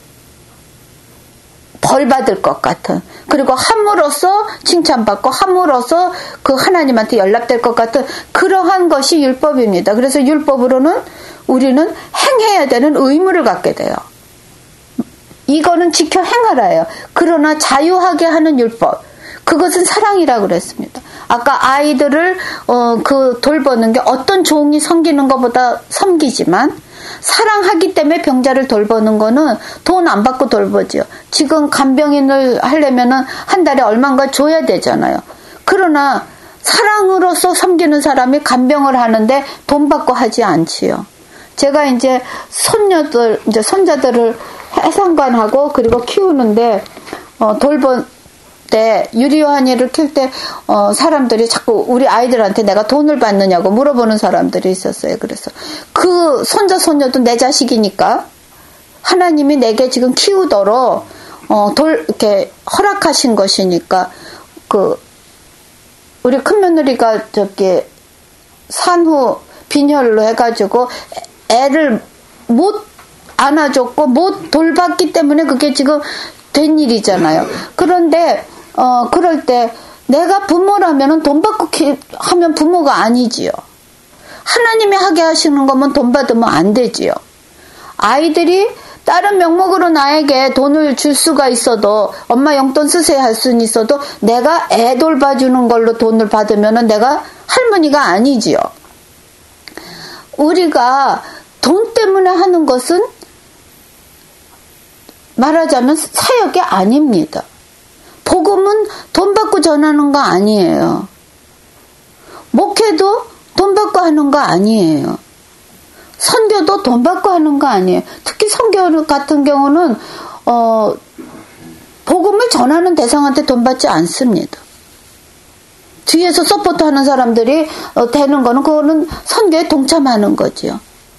벌 받을 것 같은, 그리고 함으로써 칭찬받고 함으로써 그 하나님한테 연락될 것 같은 그러한 것이 율법입니다. 그래서 율법으로는 우리는 행해야 되는 의무를 갖게 돼요. 이거는 지켜 행하라예요. 그러나 자유하게 하는 율법, 그것은 사랑이라고 그랬습니다. 아까 아이들을 돌보는 게 어떤 종이 섬기는 것보다 섬기지만 사랑하기 때문에 병자를 돌보는 거는 돈 안 받고 돌보죠. 지금 간병인을 하려면은 한 달에 얼마인가 줘야 되잖아요. 그러나 사랑으로서 섬기는 사람이 간병을 하는데 돈 받고 하지 않지요. 제가 이제 손자들을 해상관하고 그리고 키우는데 돌볼 때 유리요한이를 키울 때 사람들이 자꾸 우리 아이들한테 내가 돈을 받느냐고 물어보는 사람들이 있었어요. 그래서 그 손녀도 내 자식이니까 하나님이 내게 지금 키우도록 이렇게 허락하신 것이니까 우리 큰며느리가 산후 빈혈로 해가지고 애를 못 안아줬고 못 돌봤기 때문에 그게 지금 된 일이잖아요. 그런데 그럴 때 내가 부모라면은 돈 받고 하면 부모가 아니지요. 하나님이 하게 하시는 거면 돈 받으면 안 되지요. 아이들이 다른 명목으로 나에게 돈을 줄 수가 있어도, 엄마 용돈 쓰세요 할 수는 있어도, 내가 애 돌봐주는 걸로 돈을 받으면은 내가 할머니가 아니지요. 우리가 돈 때문에 하는 것은 말하자면 사역이 아닙니다. 복음은 돈 받고 전하는 거 아니에요. 목회도 돈 받고 하는 거 아니에요. 선교도 돈 받고 하는 거 아니에요. 특히 선교 같은 경우는 복음을 전하는 대상한테 돈 받지 않습니다. 뒤에서 서포트하는 사람들이 되는 거는 그거는 선교에 동참하는 거지요.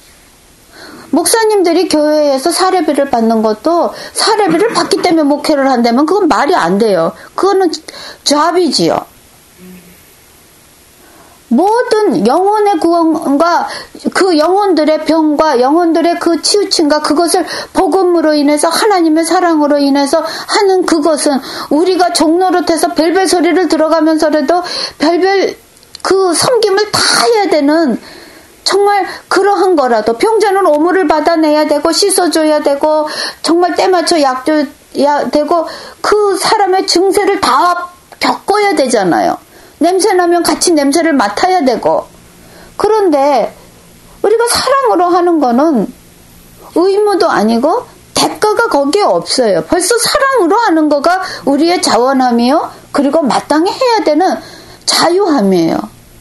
목사님들이 교회에서 사례비를 받는 것도 사례비를 받기 때문에 목회를 한다면 그건 말이 안 돼요. 그거는 잡이지요. 모든 영혼의 구원과 그 영혼들의 병과 영혼들의 그 치우침과 그것을 복음으로 인해서 하나님의 사랑으로 인해서 하는 그것은 우리가 종노릇해서 별별 소리를 들어가면서라도 별별 그 섬김을 다 해야 되는 정말 그러한 거라도 병자는 오물을 받아내야 되고 씻어줘야 되고 정말 때맞춰 약 줘야 되고 그 사람의 증세를 다 겪어야 되잖아요. 냄새 나면 같이 냄새를 맡아야 되고. 그런데 우리가 사랑으로 하는 거는 의무도 아니고 대가가 거기에 없어요. 벌써 사랑으로 하는 거가 우리의 자원함이요. 그리고 마땅히 해야 되는 자유함이에요.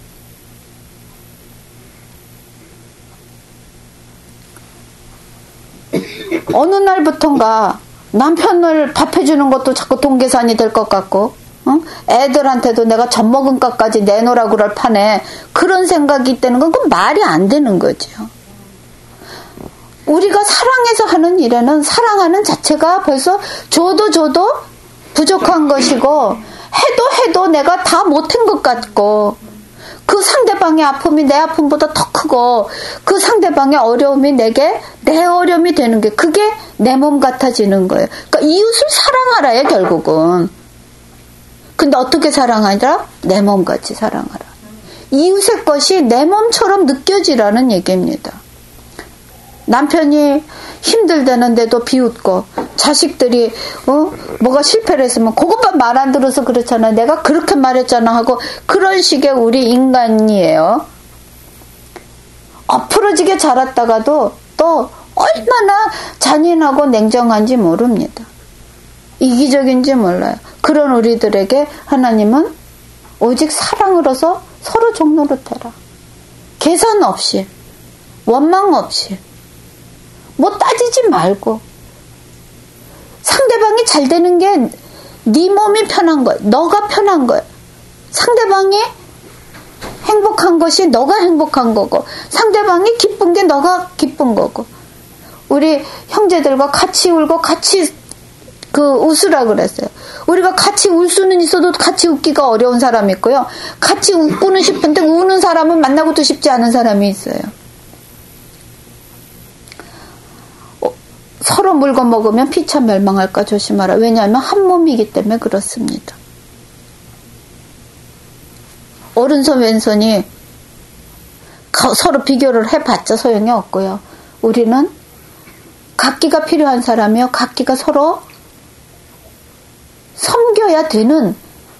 어느 날부턴가 남편을 밥해주는 것도 자꾸 돈계산이 될 것 같고 애들한테도 내가 젖먹은 것까지 내놓으라고 그럴 판에 그런 생각이 있다는 건 그건 말이 안 되는 거죠. 우리가 사랑해서 하는 일에는 사랑하는 자체가 벌써 줘도 부족한 것이고 해도 내가 다 못한 것 같고 그 상대방의 아픔이 내 아픔보다 더 크고 그 상대방의 어려움이 내게 내 어려움이 되는 게 그게 내 몸 같아지는 거예요. 그러니까 이웃을 사랑하라요, 결국은. 근데 어떻게 사랑하라? 내 몸같이 사랑하라. 이웃의 것이 내 몸처럼 느껴지라는 얘기입니다. 남편이 힘들다는데도 비웃고 자식들이 뭐가 실패를 했으면 그것만 말 안 들어서 그렇잖아. 내가 그렇게 말했잖아 하고 그런 식의 우리 인간이에요. 엎으러지게 자랐다가도 또 얼마나 잔인하고 냉정한지 모릅니다. 이기적인지 몰라요. 그런 우리들에게 하나님은 오직 사랑으로서 서로 종노릇해라. 계산 없이 원망 없이 뭐 따지지 말고 상대방이 잘 되는 게 네 몸이 편한 거야. 너가 편한 거야. 상대방이 행복한 것이 너가 행복한 거고 상대방이 기쁜 게 너가 기쁜 거고 우리 형제들과 같이 울고 같이 웃으라 그랬어요. 우리가 같이 울 수는 있어도 같이 웃기가 어려운 사람이 있고요. 같이 웃고는 싶은데 우는 사람은 만나고도 싶지 않은 사람이 있어요. 서로 물건 먹으면 피차 멸망할까 조심하라. 왜냐하면 한 몸이기 때문에 그렇습니다. 오른손 왼손이 서로 비교를 해봤자 소용이 없고요. 우리는 각기가 필요한 사람이요. 각기가 서로 섬겨야 되는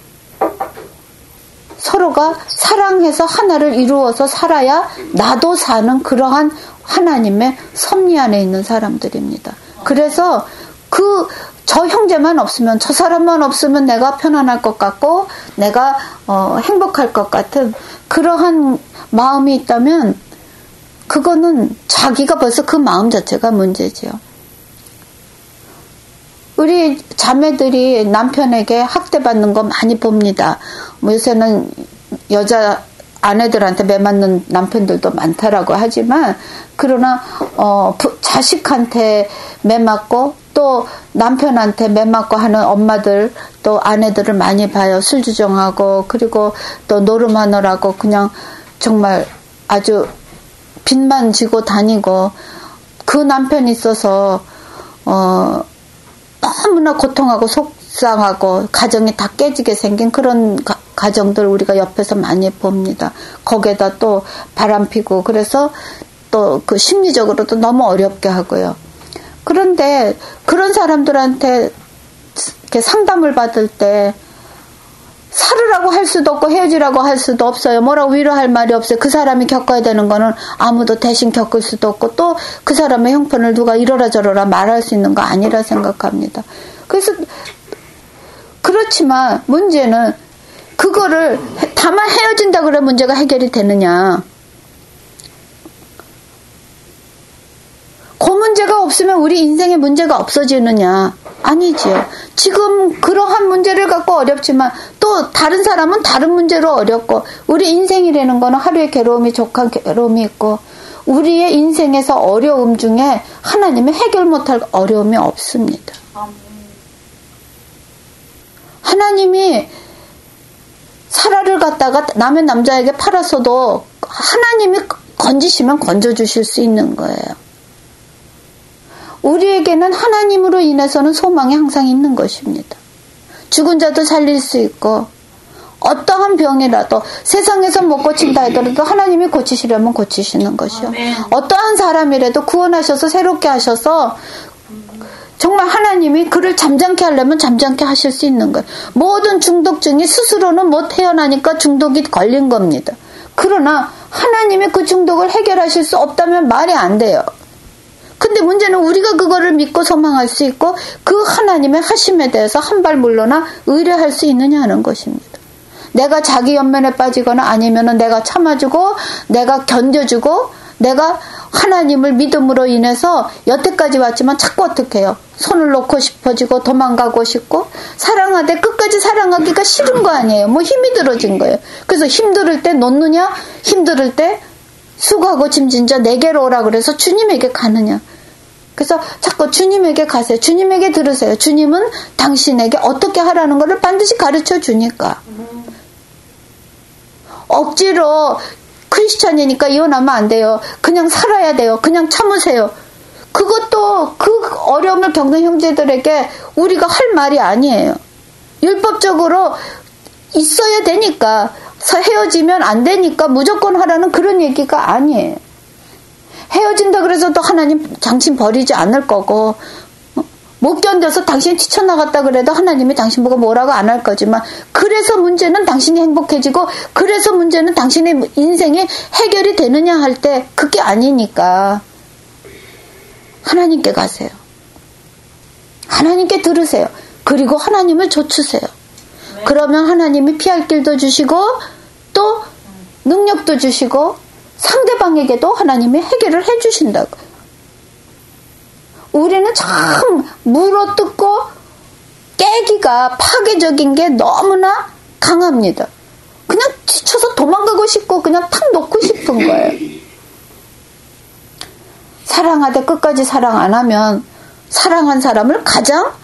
서로가 사랑해서 하나를 이루어서 살아야 나도 사는 그러한 하나님의 섭리 안에 있는 사람들입니다. 그래서 저 형제만 없으면 저 사람만 없으면 내가 편안할 것 같고 내가 행복할 것 같은 그러한 마음이 있다면 그거는 자기가 벌써 그 마음 자체가 문제지요. 우리 자매들이 남편에게 학대받는 거 많이 봅니다. 요새는 여자 아내들한테 매맞는 남편들도 많다라고 하지만 그러나 자식한테 매맞고 또 남편한테 매맞고 하는 엄마들 또 아내들을 많이 봐요. 술주정하고 그리고 또 노름하느라고 그냥 정말 아주 빚만 지고 다니고 그 남편이 있어서 너무나 고통하고 속상하고 가정이 다 깨지게 생긴 그런 가정들 우리가 옆에서 많이 봅니다. 거기에다 또 바람피고 그래서 또 그 심리적으로도 너무 어렵게 하고요. 그런데 그런 사람들한테 이렇게 상담을 받을 때 살으라고 할 수도 없고 헤어지라고 할 수도 없어요. 뭐라고 위로할 말이 없어요. 그 사람이 겪어야 되는 거는 아무도 대신 겪을 수도 없고 또 그 사람의 형편을 누가 이러라 저러라 말할 수 있는 거 아니라 생각합니다. 그래서 그렇지만 문제는 그거를 다만 헤어진다 그래 문제가 해결이 되느냐. 그 문제가 없으면 우리 인생에 문제가 없어지느냐. 아니지요. 지금 그러한 문제를 갖고 어렵지만 또 다른 사람은 다른 문제로 어렵고 우리 인생이라는 거는 하루에 괴로움이 족한 괴로움이 있고 우리의 인생에서 어려움 중에 하나님이 해결 못할 어려움이 없습니다. 하나님이 사라를 갖다가 남의 남자에게 팔았어도 하나님이 건지시면 건져주실 수 있는 거예요. 우리에게는 하나님으로 인해서는 소망이 항상 있는 것입니다. 죽은 자도 살릴 수 있고 어떠한 병이라도 세상에서 못 고친다 하더라도 하나님이 고치시려면 고치시는 것이요. 아멘. 어떠한 사람이라도 구원하셔서 새롭게 하셔서 정말 하나님이 그를 잠잠케 하려면 잠잠케 하실 수 있는 거예요. 모든 중독증이 스스로는 못 헤어나니까 중독이 걸린 겁니다. 그러나 하나님이 그 중독을 해결하실 수 없다면 말이 안 돼요. 근데 문제는 우리가 그거를 믿고 소망할 수 있고 그 하나님의 하심에 대해서 한 발 물러나 의뢰할 수 있느냐 하는 것입니다. 내가 자기 연면에 빠지거나 아니면은 내가 참아주고 내가 견뎌주고 내가 하나님을 믿음으로 인해서 여태까지 왔지만 자꾸 어떻게 해요? 손을 놓고 싶어지고 도망가고 싶고 사랑하되 끝까지 사랑하기가 싫은 거 아니에요. 뭐 힘이 들어진 거예요. 그래서 힘들을 때 놓느냐? 힘들을 때 수고하고 짐진 자 내게로 오라 그래서 주님에게 가느냐? 그래서 자꾸 주님에게 가세요. 주님에게 들으세요. 주님은 당신에게 어떻게 하라는 것을 반드시 가르쳐 주니까. 억지로 크리스찬이니까 이혼하면 안 돼요. 그냥 살아야 돼요. 그냥 참으세요. 그것도 그 어려움을 겪는 형제들에게 우리가 할 말이 아니에요. 율법적으로 있어야 되니까 헤어지면 안 되니까 무조건 하라는 그런 얘기가 아니에요. 헤어진다 그래서 또 하나님 당신 버리지 않을 거고 못 견뎌서 당신이 뛰쳐나갔다 그래도 하나님이 당신 보고 뭐라고 안 할 거지만 그래서 문제는 당신이 행복해지고 그래서 문제는 당신의 인생이 해결이 되느냐 할 때 그게 아니니까 하나님께 가세요. 하나님께 들으세요. 그리고 하나님을 좇으세요. 네. 그러면 하나님이 피할 길도 주시고 또 능력도 주시고 상대방에게도 하나님이 해결을 해주신다고요. 우리는 참 물어뜯고 깨기가 파괴적인 게 너무나 강합니다. 그냥 지쳐서 도망가고 싶고 그냥 탁 놓고 싶은 거예요. 사랑하되 끝까지 사랑 안 하면 사랑한 사람을 가장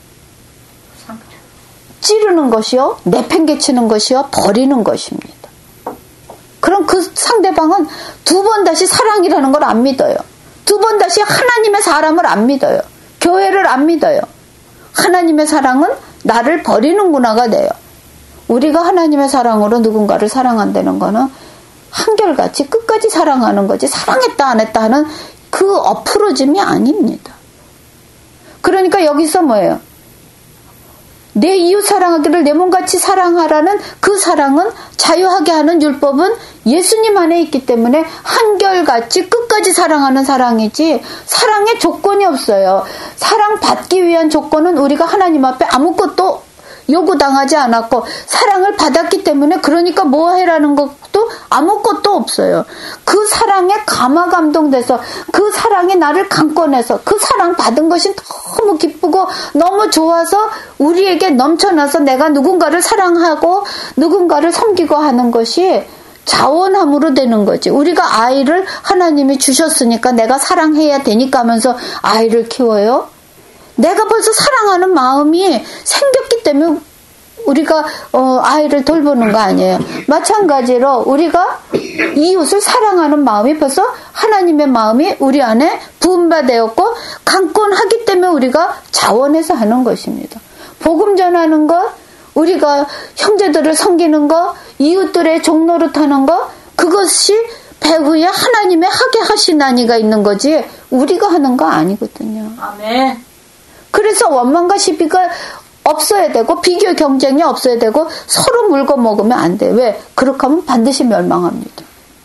찌르는 것이요, 내팽개치는 것이요, 버리는 것입니다. 그럼 그 상대방은 두 번 다시 사랑이라는 걸 안 믿어요. 두 번 다시 하나님의 사람을 안 믿어요. 교회를 안 믿어요. 하나님의 사랑은 나를 버리는구나가 돼요. 우리가 하나님의 사랑으로 누군가를 사랑한다는 거는 한결같이 끝까지 사랑하는 거지 사랑했다 안 했다 하는 그 엎으러짐이 아닙니다. 그러니까 여기서 뭐예요? 내 이웃 사랑하기를 내 몸같이 사랑하라는 그 사랑은 자유하게 하는 율법은 예수님 안에 있기 때문에 한결같이 끝까지 사랑하는 사랑이지 사랑에 조건이 없어요. 사랑받기 위한 조건은 우리가 하나님 앞에 아무것도 요구당하지 않았고 사랑을 받았기 때문에 그러니까 뭐 해라는 것도 아무것도 없어요. 그 사랑에 감화감동돼서 그 사랑이 나를 강권해서 그 사랑 받은 것이 너무 기쁘고 너무 좋아서 우리에게 넘쳐나서 내가 누군가를 사랑하고 누군가를 섬기고 하는 것이 자원함으로 되는 거지. 우리가 아이를 하나님이 주셨으니까 내가 사랑해야 되니까 하면서 아이를 키워요. 내가 벌써 사랑하는 마음이 생겼기 때문에 우리가 아이를 돌보는 거 아니에요. 마찬가지로 우리가 이웃을 사랑하는 마음이 벌써 하나님의 마음이 우리 안에 부음바되었고 강권하기 때문에 우리가 자원해서 하는 것입니다. 복음 전하는 것, 우리가 형제들을 섬기는 것, 이웃들의 종노릇하는 것, 그것이 배후에 하나님의 하게 하시나니가 있는 거지 우리가 하는 거 아니거든요. 아멘. 그래서 원망과 시비가 없어야 되고 비교 경쟁이 없어야 되고 서로 물고 먹으면 안 돼. 왜? 그렇게 하면 반드시 멸망합니다.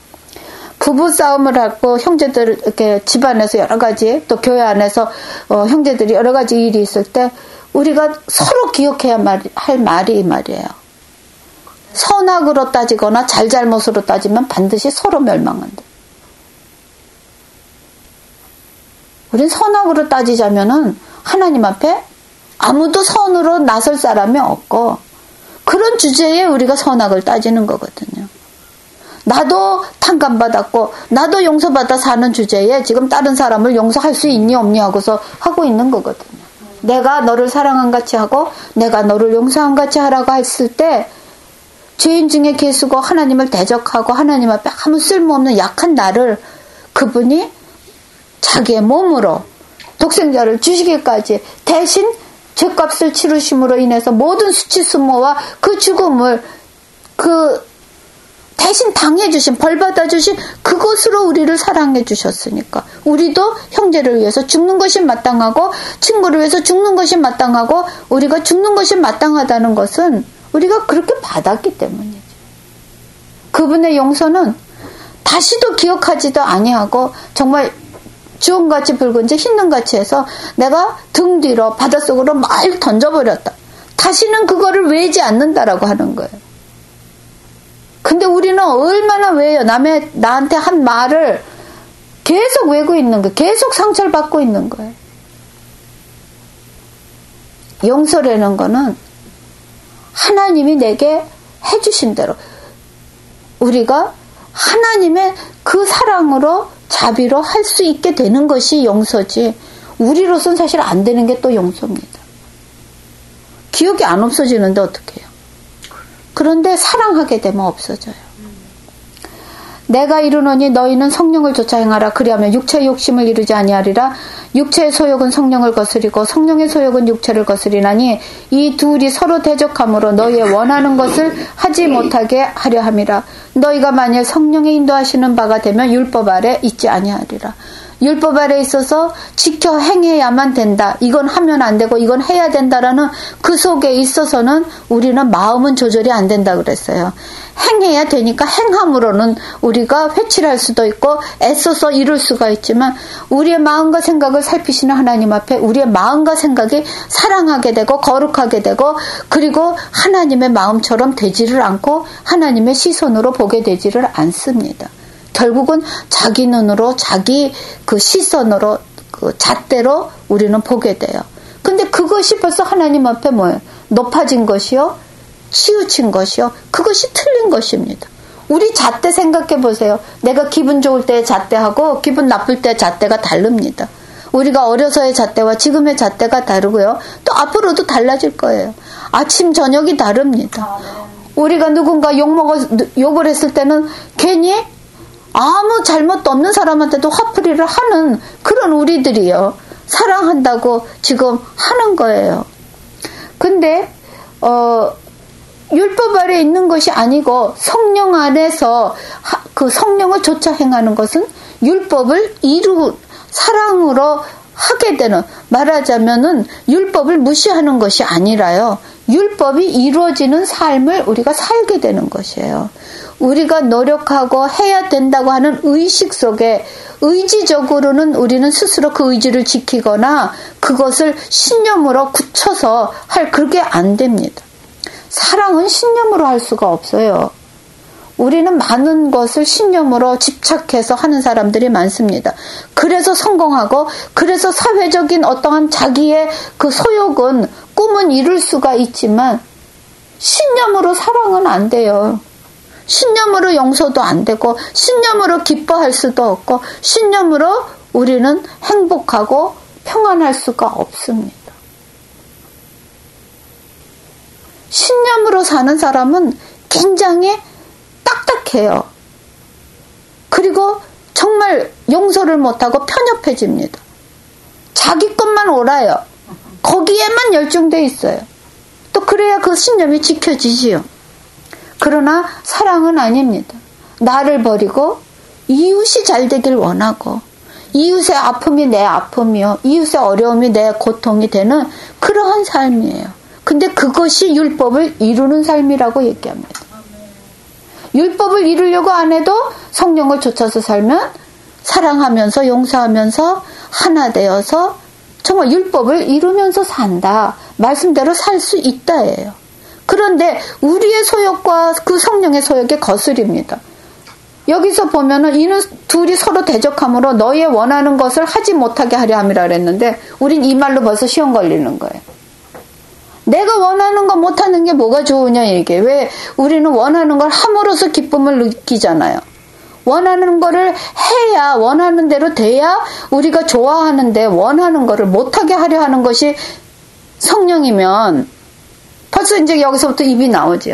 부부 싸움을 하고 형제들 이렇게 집안에서 여러 가지 또 교회 안에서 형제들이 여러 가지 일이 있을 때 우리가 서로 기억해야 할 말이 이 말이에요. 선악으로 따지거나 잘잘못으로 따지면 반드시 서로 멸망한다. 우린 선악으로 따지자면은 하나님 앞에 아무도 선으로 나설 사람이 없고 그런 주제에 우리가 선악을 따지는 거거든요. 나도 탕감받았고 나도 용서받아 사는 주제에 지금 다른 사람을 용서할 수 있니 없니 하고서 하고 있는 거거든요. 내가 너를 사랑한 같이 하고 내가 너를 용서한 같이 하라고 했을 때 죄인 중에 개수고 하나님을 대적하고 하나님 앞에 아무 쓸모없는 약한 나를 그분이 자기의 몸으로 독생자를 주시기까지 대신 죄값을 치르심으로 인해서 모든 수치수모와 그 죽음을 대신 당해주신, 벌받아주신 그것으로 우리를 사랑해 주셨으니까 우리도 형제를 위해서 죽는 것이 마땅하고 친구를 위해서 죽는 것이 마땅하고 우리가 죽는 것이 마땅하다는 것은 우리가 그렇게 받았기 때문이죠. 그분의 용서는 다시도 기억하지도 아니하고 정말 주홍같이 붉은지 흰눈같이 해서 내가 등 뒤로 바닷속으로 막 던져버렸다. 다시는 그거를 외지 않는다라고 하는 거예요. 근데 우리는 얼마나 외요. 나한테 한 말을 계속 외고 있는 거예요. 계속 상처를 받고 있는 거예요. 용서라는 거는 하나님이 내게 해주신 대로 우리가 하나님의 그 사랑으로 자비로 할 수 있게 되는 것이 용서지 우리로서는 사실 안 되는 게 또 용서입니다. 기억이 안 없어지는데 어떻게 해요? 그런데 사랑하게 되면 없어져요. 내가 이르노니 너희는 성령을 좇아 행하라. 그리하면 육체의 욕심을 이루지 아니하리라. 육체의 소욕은 성령을 거스리고 성령의 소욕은 육체를 거스리나니 이 둘이 서로 대적함으로 너희의 원하는 것을 하지 못하게 하려 함이라. 너희가 만일 성령의 인도하시는 바가 되면 율법 아래 있지 아니하리라. 율법 아래 있어서 지켜 행해야만 된다. 이건 하면 안 되고 이건 해야 된다라는 그 속에 있어서는 우리는 마음은 조절이 안 된다 그랬어요. 행해야 되니까 행함으로는 우리가 회칠할 수도 있고 애써서 이룰 수가 있지만 우리의 마음과 생각을 살피시는 하나님 앞에 우리의 마음과 생각이 사랑하게 되고 거룩하게 되고 그리고 하나님의 마음처럼 되지를 않고 하나님의 시선으로 보게 되지를 않습니다. 결국은 자기 눈으로 자기 그 시선으로 그 잣대로 우리는 보게 돼요. 근데 그것이 벌써 하나님 앞에 뭐예요? 높아진 것이요? 치우친 것이요? 그것이 틀린 것입니다. 우리 잣대 생각해 보세요. 내가 기분 좋을 때의 잣대하고 기분 나쁠 때의 잣대가 다릅니다. 우리가 어려서의 잣대와 지금의 잣대가 다르고요. 또 앞으로도 달라질 거예요. 아침 저녁이 다릅니다. 우리가 누군가 욕을 했을 때는 괜히 아무 잘못도 없는 사람한테도 화풀이를 하는 그런 우리들이요. 사랑한다고 지금 하는 거예요. 근데 율법 아래 있는 것이 아니고 성령 안에서 그 성령을 좇아 행하는 것은 율법을 사랑으로 하게 되는, 말하자면은 율법을 무시하는 것이 아니라요. 율법이 이루어지는 삶을 우리가 살게 되는 것이에요. 우리가 노력하고 해야 된다고 하는 의식 속에 의지적으로는 우리는 스스로 그 의지를 지키거나 그것을 신념으로 굳혀서 그게 안 됩니다. 사랑은 신념으로 할 수가 없어요. 우리는 많은 것을 신념으로 집착해서 하는 사람들이 많습니다. 그래서 성공하고 그래서 사회적인 어떠한 자기의 그 소욕은 꿈은 이룰 수가 있지만 신념으로 사랑은 안 돼요. 신념으로 용서도 안 되고 신념으로 기뻐할 수도 없고 신념으로 우리는 행복하고 평안할 수가 없습니다. 신념으로 사는 사람은 굉장히 딱딱해요. 그리고 정말 용서를 못하고 편협해집니다. 자기 것만 옳아요. 거기에만 열중돼 있어요. 또 그래야 그 신념이 지켜지지요. 그러나 사랑은 아닙니다. 나를 버리고 이웃이 잘 되길 원하고 이웃의 아픔이 내 아픔이요. 이웃의 어려움이 내 고통이 되는 그러한 삶이에요. 근데 그것이 율법을 이루는 삶이라고 얘기합니다. 율법을 이루려고 안 해도 성령을 좇아서 살면 사랑하면서 용서하면서 하나 되어서 정말 율법을 이루면서 산다. 말씀대로 살 수 있다예요. 그런데 우리의 소욕과 그 성령의 소욕에 거스립니다. 여기서 보면은 이는 둘이 서로 대적함으로 너희의 원하는 것을 하지 못하게 하려 함이라 그랬는데 우린 이 말로 벌써 시험 걸리는 거예요. 내가 원하는 거 못하는 게 뭐가 좋으냐 이게. 왜 우리는 원하는 걸 함으로써 기쁨을 느끼잖아요. 원하는 거를 해야 원하는 대로 돼야 우리가 좋아하는데 원하는 거를 못하게 하려 하는 것이 성령이면 벌써 이제 여기서부터 입이 나오죠.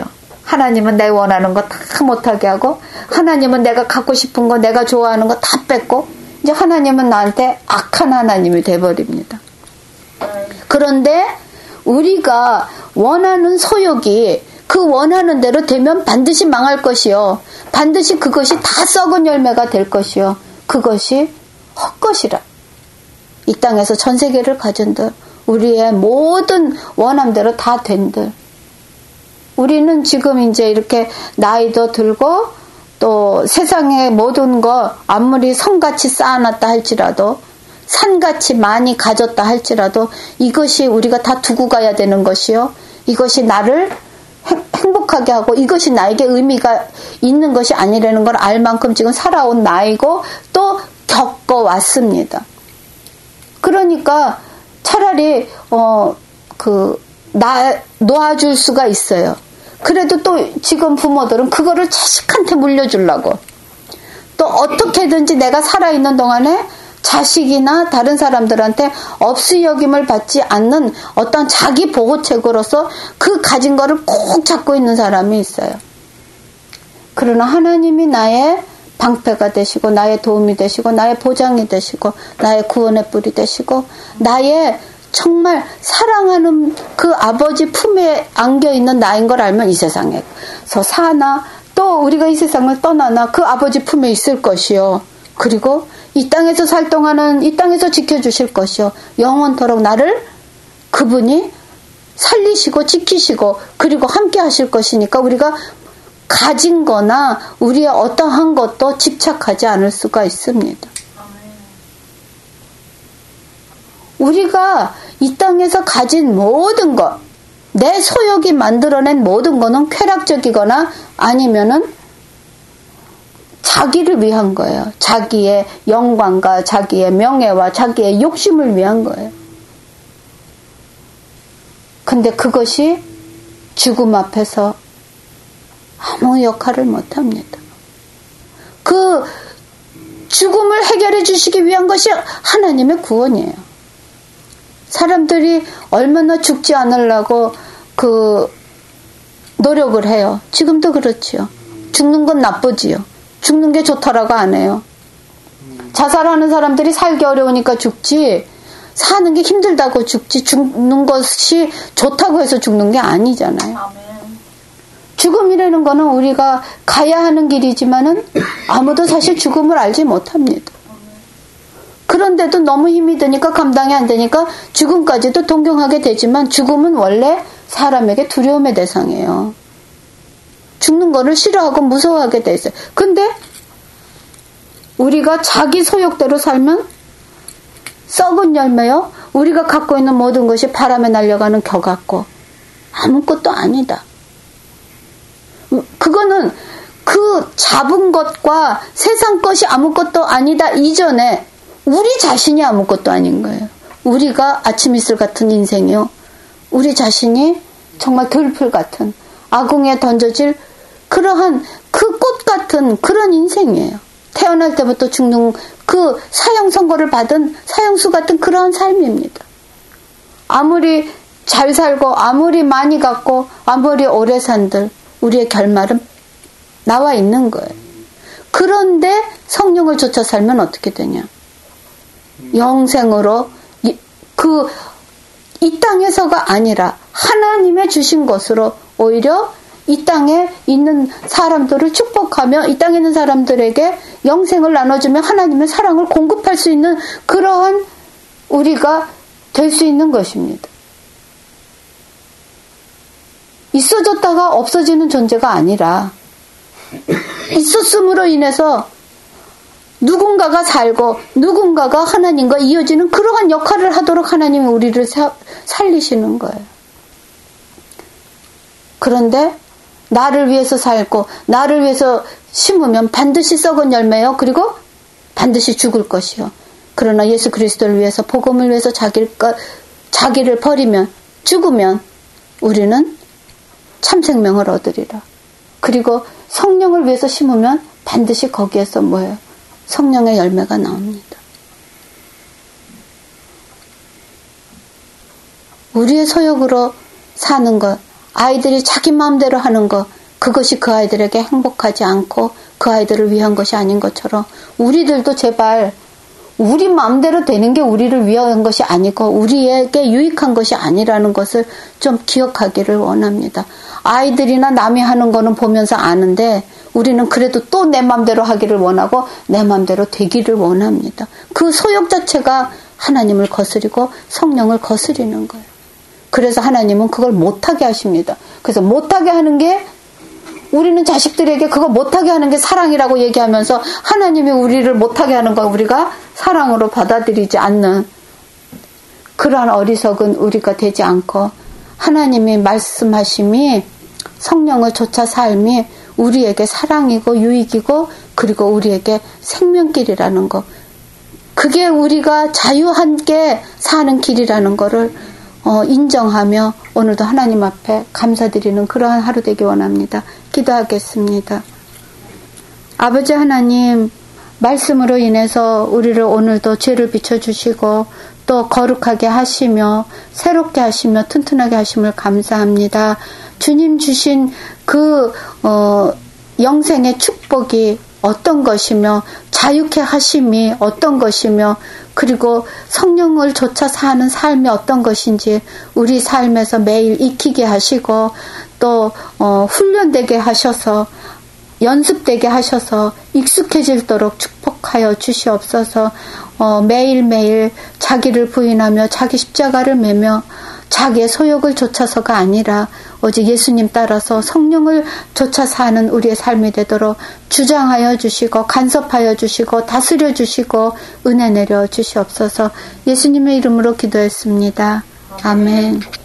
하나님은 내 원하는 거 다 못하게 하고, 하나님은 내가 갖고 싶은 거, 내가 좋아하는 거 다 뺏고, 이제 하나님은 나한테 악한 하나님이 돼버립니다. 그런데 우리가 원하는 소욕이 그 원하는 대로 되면 반드시 망할 것이요, 반드시 그것이 다 썩은 열매가 될 것이요, 그것이 헛것이라. 이 땅에서 전 세계를 가진들, 우리의 모든 원함대로 다 된들, 우리는 지금 이제 이렇게 나이도 들고 또 세상의 모든 거 아무리 성같이 쌓아놨다 할지라도, 산같이 많이 가졌다 할지라도 이것이 우리가 다 두고 가야 되는 것이요, 이것이 나를 행복하게 하고 이것이 나에게 의미가 있는 것이 아니라는 걸 알 만큼 지금 살아온 나이고 또 겪어왔습니다. 그러니까 차라리 놓아줄 수가 있어요. 그래도 또 지금 부모들은 그거를 자식한테 물려주려고, 또 어떻게든지 내가 살아있는 동안에 자식이나 다른 사람들한테 없이 여김을 받지 않는 어떤 자기 보호책으로서 그 가진 거를 꼭 잡고 있는 사람이 있어요. 그러나 하나님이 나의 방패가 되시고, 나의 도움이 되시고, 나의 보장이 되시고, 나의 구원의 뿔이 되시고, 나의 정말 사랑하는 그 아버지 품에 안겨있는 나인 걸 알면 이 세상에서 사나 또 우리가 이 세상을 떠나나 그 아버지 품에 있을 것이요, 그리고 이 땅에서 살 동안은 이 땅에서 지켜주실 것이요, 영원토록 나를 그분이 살리시고 지키시고 그리고 함께 하실 것이니까 우리가 가진 거나 우리의 어떠한 것도 집착하지 않을 수가 있습니다. 우리가 이 땅에서 가진 모든 것, 내 소욕이 만들어낸 모든 거는 쾌락적이거나 아니면은 자기를 위한 거예요. 자기의 영광과 자기의 명예와 자기의 욕심을 위한 거예요. 근데 그것이 죽음 앞에서 아무 역할을 못합니다. 그 죽음을 해결해 주시기 위한 것이 하나님의 구원이에요. 사람들이 얼마나 죽지 않으려고 노력을 해요. 지금도 그렇지요. 죽는 건 나쁘지요. 죽는 게 좋다라고 안 해요. 자살하는 사람들이 살기 어려우니까 죽지, 사는 게 힘들다고 죽지, 죽는 것이 좋다고 해서 죽는 게 아니잖아요. 죽음이라는 거는 우리가 가야 하는 길이지만은 아무도 사실 죽음을 알지 못합니다. 그런데도 너무 힘이 드니까 감당이 안 되니까 죽음까지도 동경하게 되지만, 죽음은 원래 사람에게 두려움의 대상이에요. 죽는 거를 싫어하고 무서워하게 돼 있어요. 근데 우리가 자기 소욕대로 살면 썩은 열매요, 우리가 갖고 있는 모든 것이 바람에 날려가는 겨 같고 아무것도 아니다. 그거는 그 잡은 것과 세상 것이 아무것도 아니다 이전에 우리 자신이 아무것도 아닌 거예요. 우리가 아침 이슬 같은 인생이요, 우리 자신이 정말 들풀 같은 아궁이에 던져질 그러한 그 꽃 같은 그런 인생이에요. 태어날 때부터 죽는 그 사형 선고를 받은 사형수 같은 그런 삶입니다. 아무리 잘 살고 아무리 많이 갖고 아무리 오래 산들 우리의 결말은 나와 있는 거예요. 그런데 성령을 쫓아 살면 어떻게 되냐? 영생으로 이 땅에서가 아니라 하나님의 주신 것으로 오히려 이 땅에 있는 사람들을 축복하며 이 땅에 있는 사람들에게 영생을 나눠주며 하나님의 사랑을 공급할 수 있는 그러한 우리가 될 수 있는 것입니다. 있어졌다가 없어지는 존재가 아니라 있었음으로 인해서 누군가가 살고 누군가가 하나님과 이어지는 그러한 역할을 하도록 하나님이 우리를 살리시는 거예요. 그런데 나를 위해서 살고 나를 위해서 심으면 반드시 썩은 열매요, 그리고 반드시 죽을 것이요. 그러나 예수 그리스도를 위해서, 복음을 위해서 자기를 버리면, 죽으면 우리는 참 생명을 얻으리라. 그리고 성령을 위해서 심으면 반드시 거기에서 뭐예요? 성령의 열매가 나옵니다. 우리의 소욕으로 사는 것, 아이들이 자기 마음대로 하는 것, 그것이 그 아이들에게 행복하지 않고 그 아이들을 위한 것이 아닌 것처럼 우리들도 제발 우리 마음대로 되는 게 우리를 위한 것이 아니고 우리에게 유익한 것이 아니라는 것을 좀 기억하기를 원합니다. 아이들이나 남이 하는 거는 보면서 아는데 우리는 그래도 또 내 마음대로 하기를 원하고 내 마음대로 되기를 원합니다. 그 소욕 자체가 하나님을 거스리고 성령을 거스리는 거예요. 그래서 하나님은 그걸 못하게 하십니다. 그래서 못하게 하는 게 우리는 자식들에게 그거 못하게 하는 게 사랑이라고 얘기하면서 하나님이 우리를 못하게 하는 거 우리가 사랑으로 받아들이지 않는 그러한 어리석은 우리가 되지 않고 하나님이 말씀하심이 성령을 좇아 삶이 우리에게 사랑이고 유익이고 그리고 우리에게 생명길이라는 거 그게 우리가 자유함께 사는 길이라는 거를 인정하며 오늘도 하나님 앞에 감사드리는 그러한 하루 되기 원합니다. 기도하겠습니다. 아버지 하나님 말씀으로 인해서 우리를 오늘도 죄를 비춰주시고 또 거룩하게 하시며 새롭게 하시며 튼튼하게 하심을 감사합니다. 주님 주신 그 영생의 축복이 어떤 것이며 자유케 하심이 어떤 것이며 그리고 성령을 좇아 사는 삶이 어떤 것인지 우리 삶에서 매일 익히게 하시고 또 훈련되게 하셔서 연습되게 하셔서 익숙해지도록 축복하여 주시옵소서. 매일매일 자기를 부인하며 자기 십자가를 매며 자기의 소욕을 좇아서가 아니라 오직 예수님 따라서 성령을 좇아 사는 우리의 삶이 되도록 주장하여 주시고 간섭하여 주시고 다스려 주시고 은혜 내려 주시옵소서. 예수님의 이름으로 기도했습니다. 아멘.